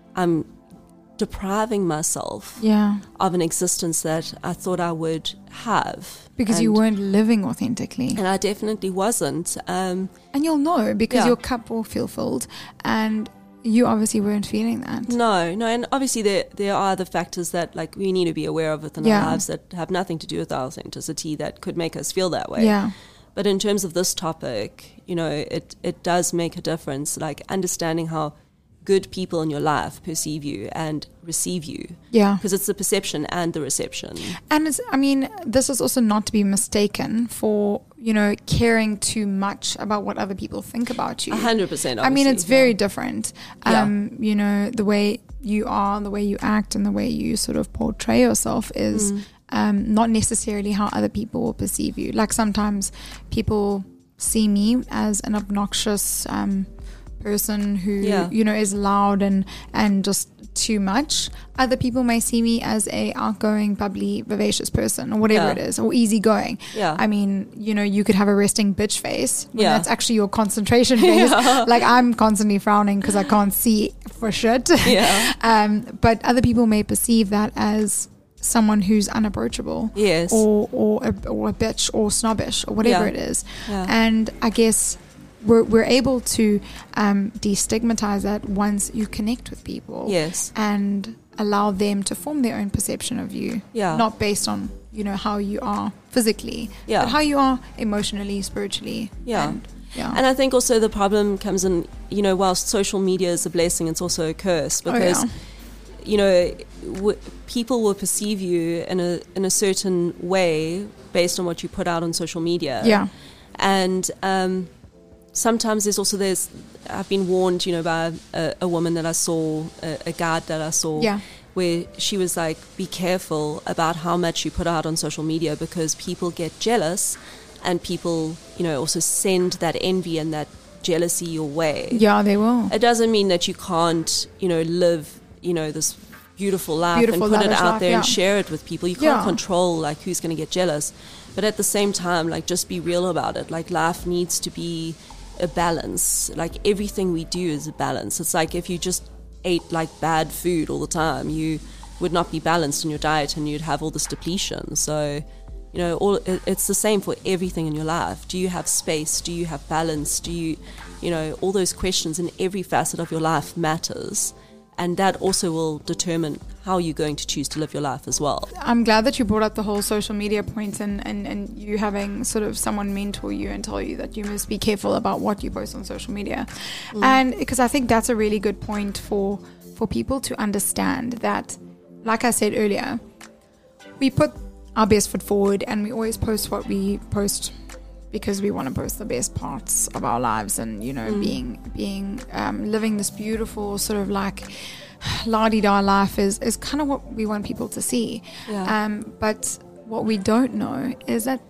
depriving myself Yeah. of an existence that I thought I would have. Because you And- weren't living authentically. and I definitely wasn't. And you'll know because Yeah. your cup will feel filled. And you obviously weren't feeling that. No, and obviously there are the factors that like we need to be aware of within Yeah. our lives that have nothing to do with our authenticity that could make us feel that way. Yeah. But in terms of this topic, you know, it does make a difference. Like understanding how good people in your life perceive you and receive you. Yeah. Because it's the perception and the reception. And this is also not to be mistaken for, caring too much about what other people think about you. 100%. I mean, it's very different. Yeah. The way you are, the way you act, and the way you sort of portray yourself is not necessarily how other people will perceive you. Like sometimes people see me as an obnoxious person who is loud and just too much. Other people may see me as a outgoing, bubbly, vivacious person, or whatever it is, or easygoing. I mean, you could have a resting bitch face when that's actually your concentration face. Like I'm constantly frowning because I can't see for shit. But other people may perceive that as someone who's unapproachable, or a bitch, or snobbish, or whatever it is. And I guess we're able to destigmatize that once you connect with people, and allow them to form their own perception of you, not based on how you are physically, but how you are emotionally, spiritually. And I think also the problem comes in, whilst social media is a blessing, it's also a curse, because people will perceive you in a certain way based on what you put out on social media. And sometimes I've been warned, by a woman that I saw, a guide that I saw, where she was like, be careful about how much you put out on social media, because people get jealous, and people, also send that envy and that jealousy your way. Yeah, they will. It doesn't mean that you can't, live, this beautiful life and put it out there and share it with people. You can't control like who's going to get jealous. But at the same time, like, just be real about it. Like, life needs to be a balance. Like, everything we do is a balance. It's like if you just ate like bad food all the time, you would not be balanced in your diet, and you'd have all this depletion. So, it's the same for everything in your life. Do you have space? Do you have balance? Do you, all those questions in every facet of your life matters. And that also will determine how you're going to choose to live your life as well. I'm glad that you brought up the whole social media point, and you having sort of someone mentor you and tell you that you must be careful about what you post on social media. And because I think that's a really good point for people to understand that, like I said earlier, we put our best foot forward, and we always post what we post because we want to post the best parts of our lives, and being living this beautiful sort of like la-di-da life is kind of what we want people to see. But what we don't know is that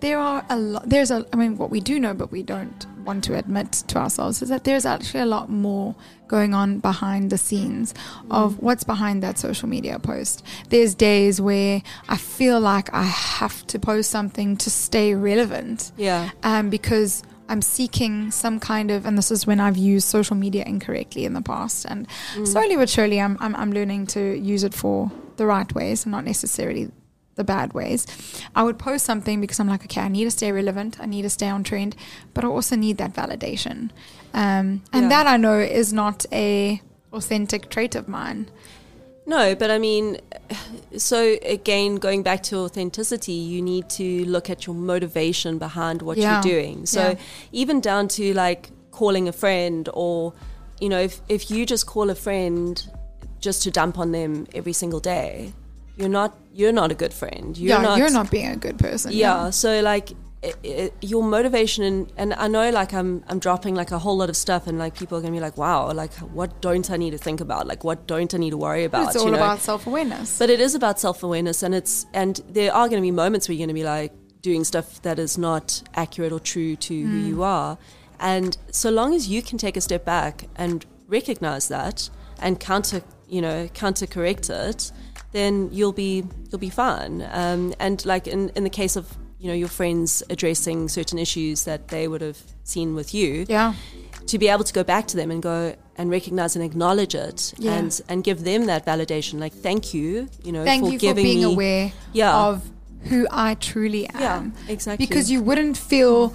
what we do know but we don't want to admit to ourselves is that there's actually a lot more going on behind the scenes of what's behind that social media post. There's days where I feel like I have to post something to stay relevant, because I'm seeking some kind of, and this is when I've used social media incorrectly in the past, and slowly but surely I'm learning to use it for the right ways and not necessarily the bad ways. I would post something because I'm like, okay, I need to stay relevant, I need to stay on trend, but I also need that validation. And that I know is not a authentic trait of mine. No, but I mean, so again, going back to authenticity, you need to look at your motivation behind what you're doing. So even down to like calling a friend, or, if you just call a friend just to dump on them every single day, you're not a good friend. You're not being a good person. So like your motivation, and I know like I'm dropping like a whole lot of stuff, and like people are gonna be like, wow, like what don't I need to think about? Like what don't I need to worry about? It's all about self-awareness. But it is about self-awareness, and there are gonna be moments where you're gonna be like doing stuff that is not accurate or true to who you are. And so long as you can take a step back and recognize that and counter correct it, then you'll be fine. And like in the case of your friends addressing certain issues that they would have seen with you, to be able to go back to them and go and recognize and acknowledge it, and give them that validation, like thank you, thank for you giving for being me aware of who I truly am. Exactly. Because you wouldn't feel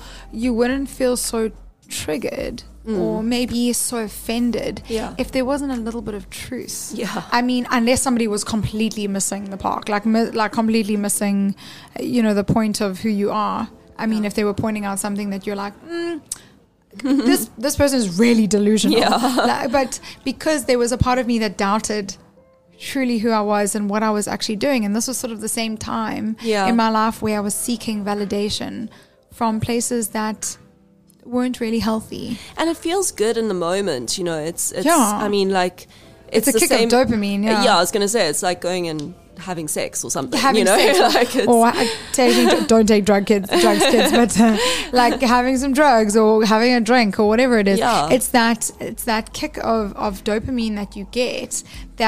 so triggered or maybe so offended if there wasn't a little bit of truth. I mean, unless somebody was completely missing the park, like completely missing the point of who you are. I mean, if they were pointing out something that you're like, this person is really delusional. Yeah. But because there was a part of me that doubted truly who I was and what I was actually doing, and this was sort of the same time in my life where I was seeking validation from places that weren't really healthy. And it feels good in the moment, you know. It's I mean, like, it's a the kick same, of dopamine. Yeah, I was going to say, it's like going and having sex or something. Having you know, sex, like it's, or don't take drugs, kids, but like having some drugs or having a drink or whatever it is. Yeah. It's that kick of dopamine that you get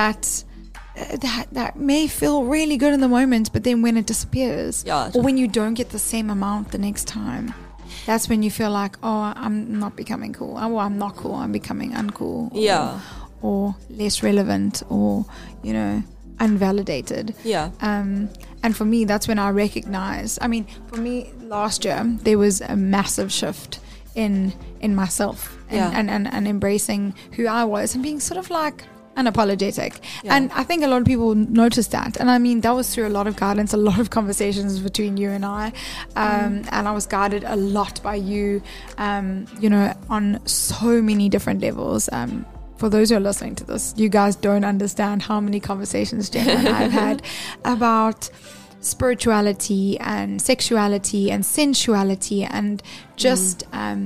that may feel really good in the moment, but then when it disappears, or when you don't get the same amount the next time, that's when you feel like, oh, I'm not becoming cool. Oh, I'm not cool. I'm becoming uncool. Or less relevant, or, you know, unvalidated. And for me, that's when I recognized, I mean, for me last year, there was a massive shift in myself and embracing who I was and being sort of like unapologetic. And I think a lot of people noticed that, and I mean, that was through a lot of guidance, a lot of conversations between you and I, and I was guided a lot by you, you know, on so many different levels. For those who are listening to this, you guys don't understand how many conversations Gemma and I have had about spirituality and sexuality and sensuality, and just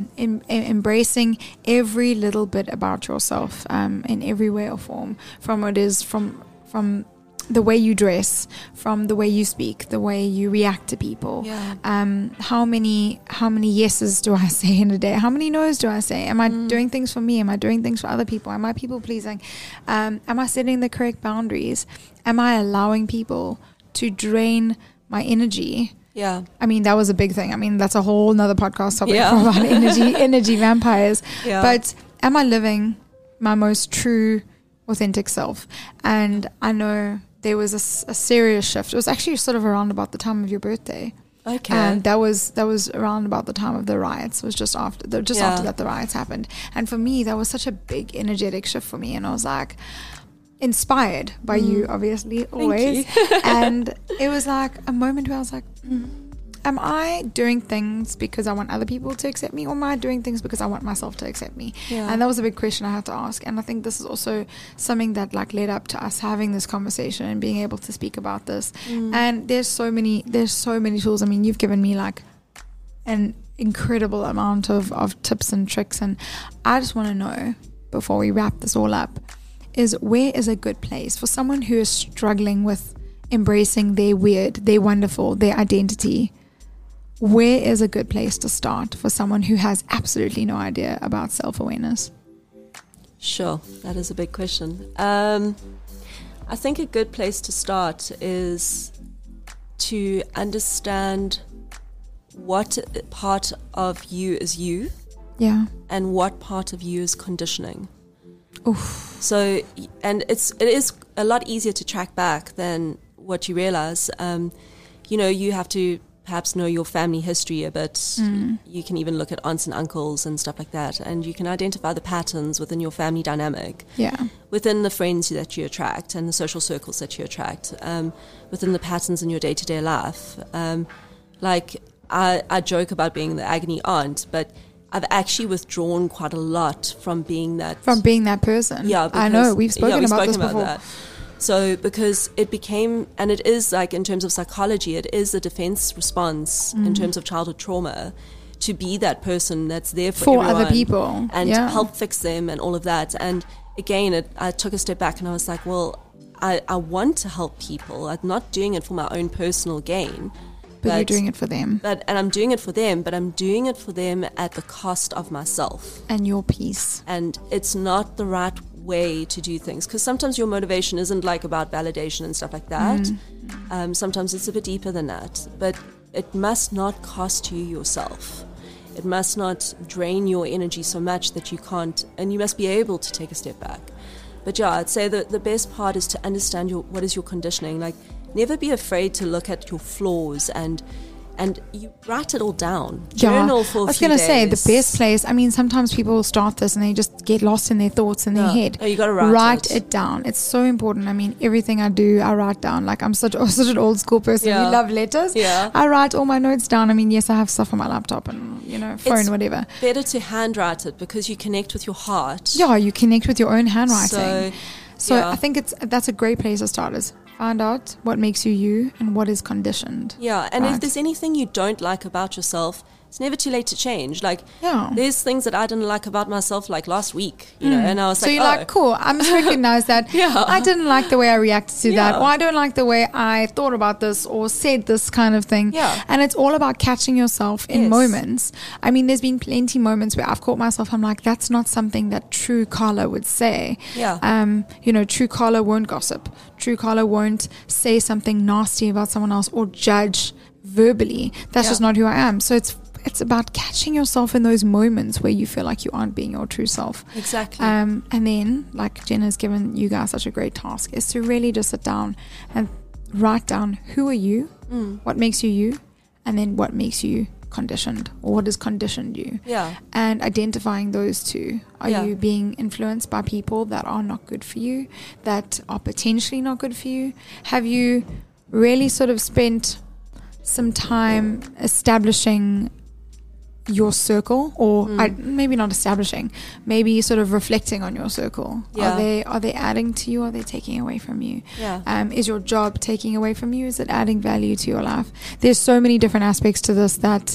embracing every little bit about yourself, in every way or form, from what is from the way you dress, from the way you speak, the way you react to people. How many yeses do I say in a day? How many no's do I say? Am I doing things for me? Am I doing things for other people? Am I people pleasing? Am I setting the correct boundaries? Am I allowing people to drain my energy? I mean, that was a big thing. I mean, that's a whole nother podcast topic about energy vampires. But am I living my most true, authentic self? And I know there was a serious shift. It was actually sort of around about the time of your birthday. And that was around about the time of the riots. It was just after that the riots happened. And for me, that was such a big energetic shift for me. And I was like, inspired by you, obviously, always. And it was like a moment where I was like, am I doing things because I want other people to accept me, or am I doing things because I want myself to accept me? And that was a big question I had to ask. And I think this is also something that like led up to us having this conversation and being able to speak about this. And there's so many tools. I mean, you've given me like an incredible amount of tips and tricks, and I just want to know, before we wrap this all up, is where is a good place for someone who is struggling with embracing their weird, their wonderful, their identity? Where is a good place to start for someone who has absolutely no idea about self-awareness? Sure, that is a big question. I think a good place to start is to understand what part of you is you, and what part of you is conditioning. So, and it is a lot easier to track back than what you realize. You know, you have to perhaps know your family history a bit. You can even look at aunts and uncles and stuff like that, and you can identify the patterns within your family dynamic, within the friends that you attract and the social circles that you attract, within the patterns in your day-to-day life. Like I joke about being the agony aunt, but I've actually withdrawn quite a lot from being that person. Because, I know we've spoken about this before. That. So because it became, and it is like in terms of psychology, it is a defense response in terms of childhood trauma, to be that person that's there for other people and to help fix them and all of that. And again, I took a step back and I was like, well, I want to help people. I'm not doing it for my own personal gain. But you're doing it for them. And I'm doing it for them, but I'm doing it for them at the cost of myself. And your peace. And it's not the right way to do things, because sometimes your motivation isn't like about validation and stuff like that. Sometimes it's a bit deeper than that. But it must not cost you yourself. It must not drain your energy so much that you can't, and you must be able to take a step back. But yeah, I'd say that the best part is to understand what is your conditioning. Like, never be afraid to look at your flaws and and you write it all down. Yeah. Journal for a few days. I was going to say, the best place, I mean, sometimes people start this and they just get lost in their thoughts in their head. Oh, you got to write it down. It's so important. I mean, everything I do, I write down. Like, I'm such an old school person. Yeah. We love letters. Yeah. I write all my notes down. I mean, yes, I have stuff on my laptop and, phone, it's whatever. Better to handwrite it because you connect with your heart. Yeah, you connect with your own handwriting. So yeah. I think that's a great place to start, is find out what makes you you and what is conditioned. Yeah, and right? if there's anything you don't like about yourself, it's never too late to change. Like, yeah. there's things that I didn't like about myself, like last week, and I was so you're like, cool, I must recognize that. Yeah. I didn't like the way I reacted to that, or I don't like the way I thought about this or said this kind of thing. Yeah. And it's all about catching yourself in moments. I mean, there's been plenty moments where I've caught myself, I'm like, that's not something that true Carla would say. Yeah. True Carla won't gossip. True Carla won't say something nasty about someone else or judge verbally. That's just not who I am. So it's about catching yourself in those moments where you feel like you aren't being your true self. Exactly. And then, like Jenna's given you guys such a great task, is to really just sit down and write down, who are you, what makes you you, and then what makes you conditioned, or what has conditioned you. Yeah. And identifying those two. Are you being influenced by people that are not good for you, that are potentially not good for you? Have you really sort of spent some time establishing your circle, or maybe not establishing, maybe sort of reflecting on your circle? Are they adding to you, or are they taking away from you? Is your job taking away from you? Is it adding value to your life? There's so many different aspects to this that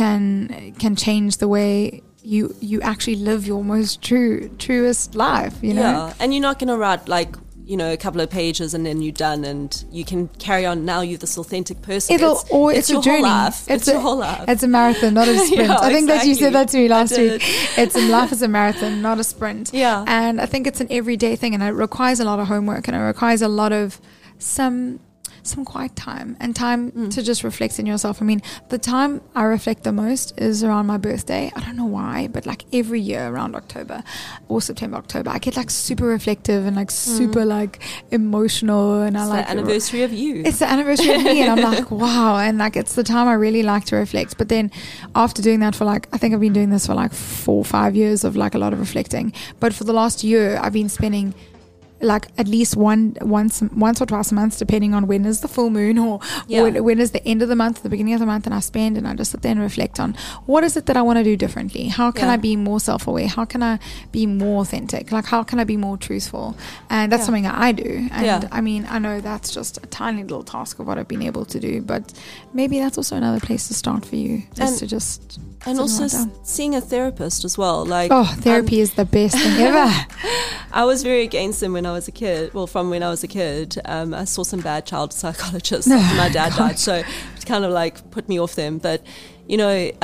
can change the way you actually live your most truest life, Yeah, and you're not going to write like a couple of pages and then you're done and you can carry on. Now you're this authentic person. It's your a journey. Whole life. It's your whole life. It's a marathon, not a sprint. Yeah, I think that you said that to me last week. Life is a marathon, not a sprint. Yeah. And I think it's an everyday thing, and it requires a lot of homework, and it requires a lot of some quiet time and time to just reflect in yourself. I mean, the time I reflect the most is around my birthday. I don't know why, but like every year around October or September, October, I get like super reflective and like super like emotional, and it's the anniversary of you. It's the anniversary of me, and I'm like, wow. And like, it's the time I really like to reflect. But then after doing that for like, I think I've been doing this for like 4 or 5 years of like a lot of reflecting. But for the last year, I've been spending like at least once or twice a month, depending on when is the full moon or when is the end of the month, the beginning of the month, and I just sit there and reflect on what is it that I want to do differently. How can I be more self-aware? How can I be more authentic? Like, how can I be more truthful? And that's something that I do. And I mean, I know that's just a tiny little task of what I've been able to do, but maybe that's also another place to start for you, is to just and also seeing a therapist as well. Like, therapy is the best thing ever. I was very against them when I was a kid. Well, from when I was a kid, I saw some bad child psychologists after my dad died, so it kind of like put me off them. But when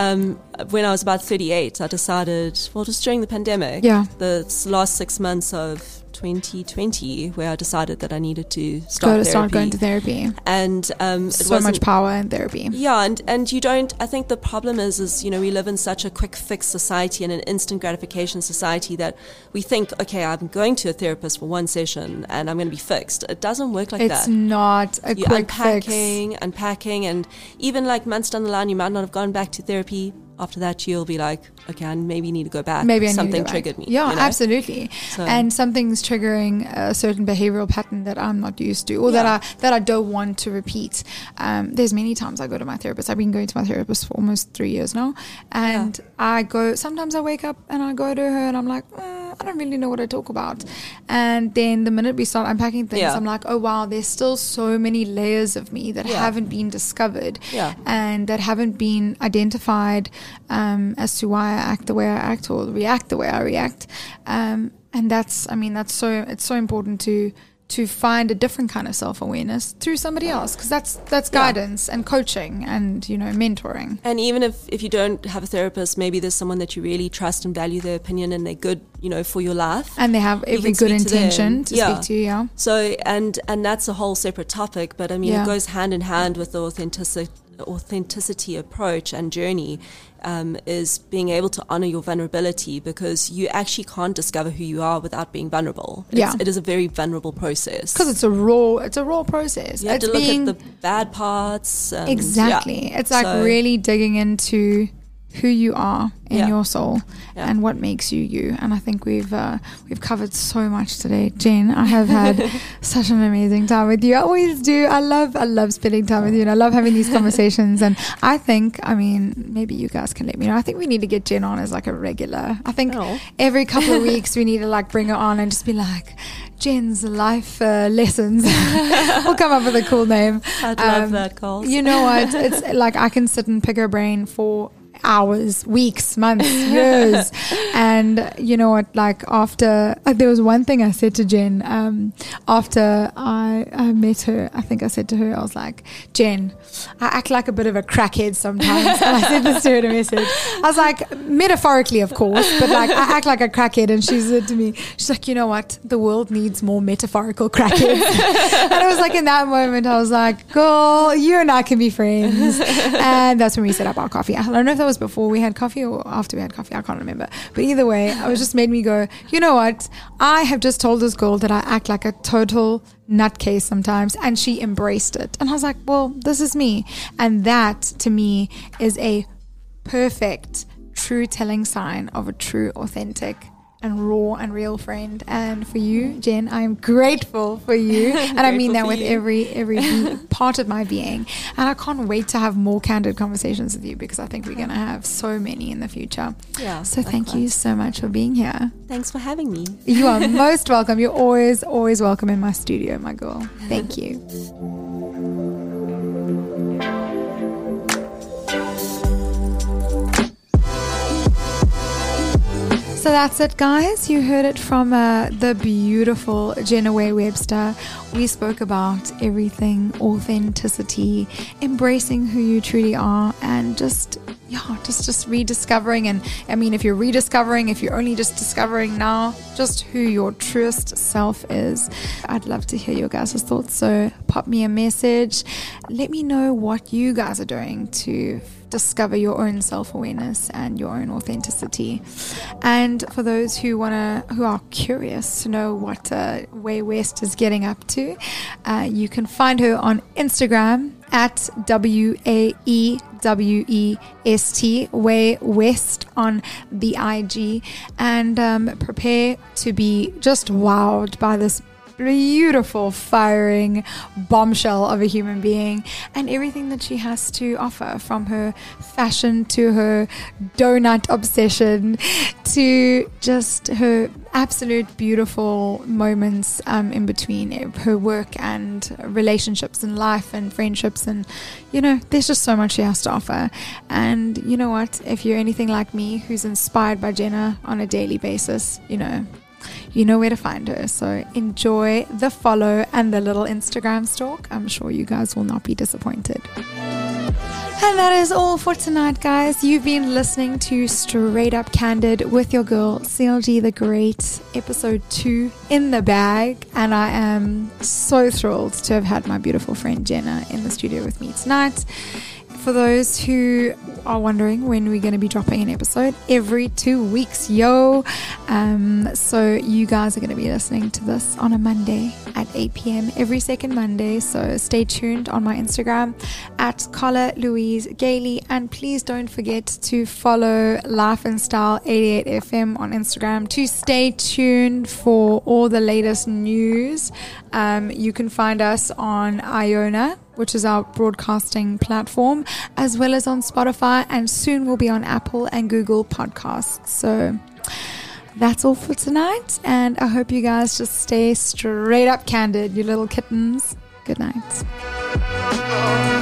I was about 38, I decided, just during the pandemic, the last 6 months of 2020, where I decided that I needed to start going to therapy. And it so much power in therapy. Yeah, and you don't. I think the problem is we live in such a quick fix society and an instant gratification society that we think, okay, I'm going to a therapist for one session and I'm going to be fixed. It doesn't work like that. It's not a quick fix. Unpacking, and even like months down the line, you might not have gone back to therapy. After that, you'll be like, okay, I maybe need to go back. Maybe something triggered me. Yeah, absolutely. So. And something's triggering a certain behavioral pattern that I'm not used to, or that I don't want to repeat. There's many times I go to my therapist. I've been going to my therapist for almost 3 years now, and sometimes I wake up and I go to her and I'm like, I don't really know what I talk about. And then the minute we start unpacking things, I'm like, oh wow, there's still so many layers of me that haven't been discovered and that haven't been identified as to why I act the way I act or react the way I react. And it's so important to find a different kind of self-awareness through somebody else, because that's guidance and coaching and mentoring. And even if you don't have a therapist, maybe there's someone that you really trust and value their opinion and they're good for your life, and they have every good intention to speak to you. So and that's a whole separate topic, but I mean it goes hand in hand with the authenticity approach and journey is being able to honor your vulnerability, because you actually can't discover who you are without being vulnerable. It is a very vulnerable process. Because it's a raw process. You have to look at the bad parts. Exactly. It's like really digging into who you are in your soul and what makes you you. And I think we've covered so much today. Jen, I have had such an amazing time with you. I always do. I love spending time with you, and I love having these conversations. And I think, I mean, maybe you guys can let me know, I think we need to get Jen on as like a regular. I think every couple of weeks we need to like bring her on and just be like, Jen's life lessons. We'll come up with a cool name. I'd love that, Carl. You know what? It's like I can sit and pick her brain for hours, weeks, months, years. And you know what, like after there was one thing I said to Jen after I met her. I think I said to her, I was like, Jen, I act like a bit of a crackhead sometimes. And I said this to her in a message. I was like, metaphorically of course, but like I act like a crackhead. And she said to me, she's like, you know what, the world needs more metaphorical crackheads. And it was like in that moment I was like, girl, you and I can be friends. And that's when we set up our coffee. I don't know if that was before we had coffee or after we had coffee, I can't remember, but either way it was just made me go, you know what, I have just told this girl that I act like a total nutcase sometimes, and she embraced it. And I was like, well, this is me. And that to me is a perfect true telling sign of a true, authentic and raw and real friend. And for you, Jen, I'm grateful for you. And I mean that with every part of my being. And I can't wait to have more candid conversations with you, because I think we're going to have so many in the future. Yeah. So thank you so much for being here. Thanks for having me. You are most welcome. You're always welcome in my studio, my girl. Thank you. So that's it, guys. You heard it from the beautiful Jenna Way Webster. We spoke about everything, authenticity, embracing who you truly are, and just rediscovering. And I mean, if you're rediscovering, if you're only just discovering now, just who your truest self is. I'd love to hear your guys' thoughts. So pop me a message. Let me know what you guys are doing to discover your own self-awareness and your own authenticity. And for those who are curious to know what Way West is getting up to, you can find her on Instagram at WAEWEST, Way West on the IG, and prepare to be just wowed by this beautiful, firing bombshell of a human being and everything that she has to offer, from her fashion to her donut obsession to just her absolute beautiful moments in between her work and relationships and life and friendships. And you know, there's just so much she has to offer. And you know what, if you're anything like me, who's inspired by Jenna on a daily basis, you know where to find her. So enjoy the follow and the little Instagram stalk. I'm sure you guys will not be disappointed. And that is all for tonight, guys. You've been listening to Straight Up Candid with your girl CLG the Great, episode 2 in the bag. And I am so thrilled to have had my beautiful friend Jenna in the studio with me tonight. For those who are wondering when we're going to be dropping an episode, every 2 weeks, so you guys are going to be listening to this on a Monday at 8 p.m. every second Monday. So stay tuned on my Instagram at Carla Louise Gailey, and please don't forget to follow Life and Style 88 FM on Instagram to stay tuned for all the latest news. You can find us on Iona, which is our broadcasting platform, as well as on Spotify, and soon we'll be on Apple and Google Podcasts. So that's all for tonight, and I hope you guys just stay straight up candid, you little kittens. Good night.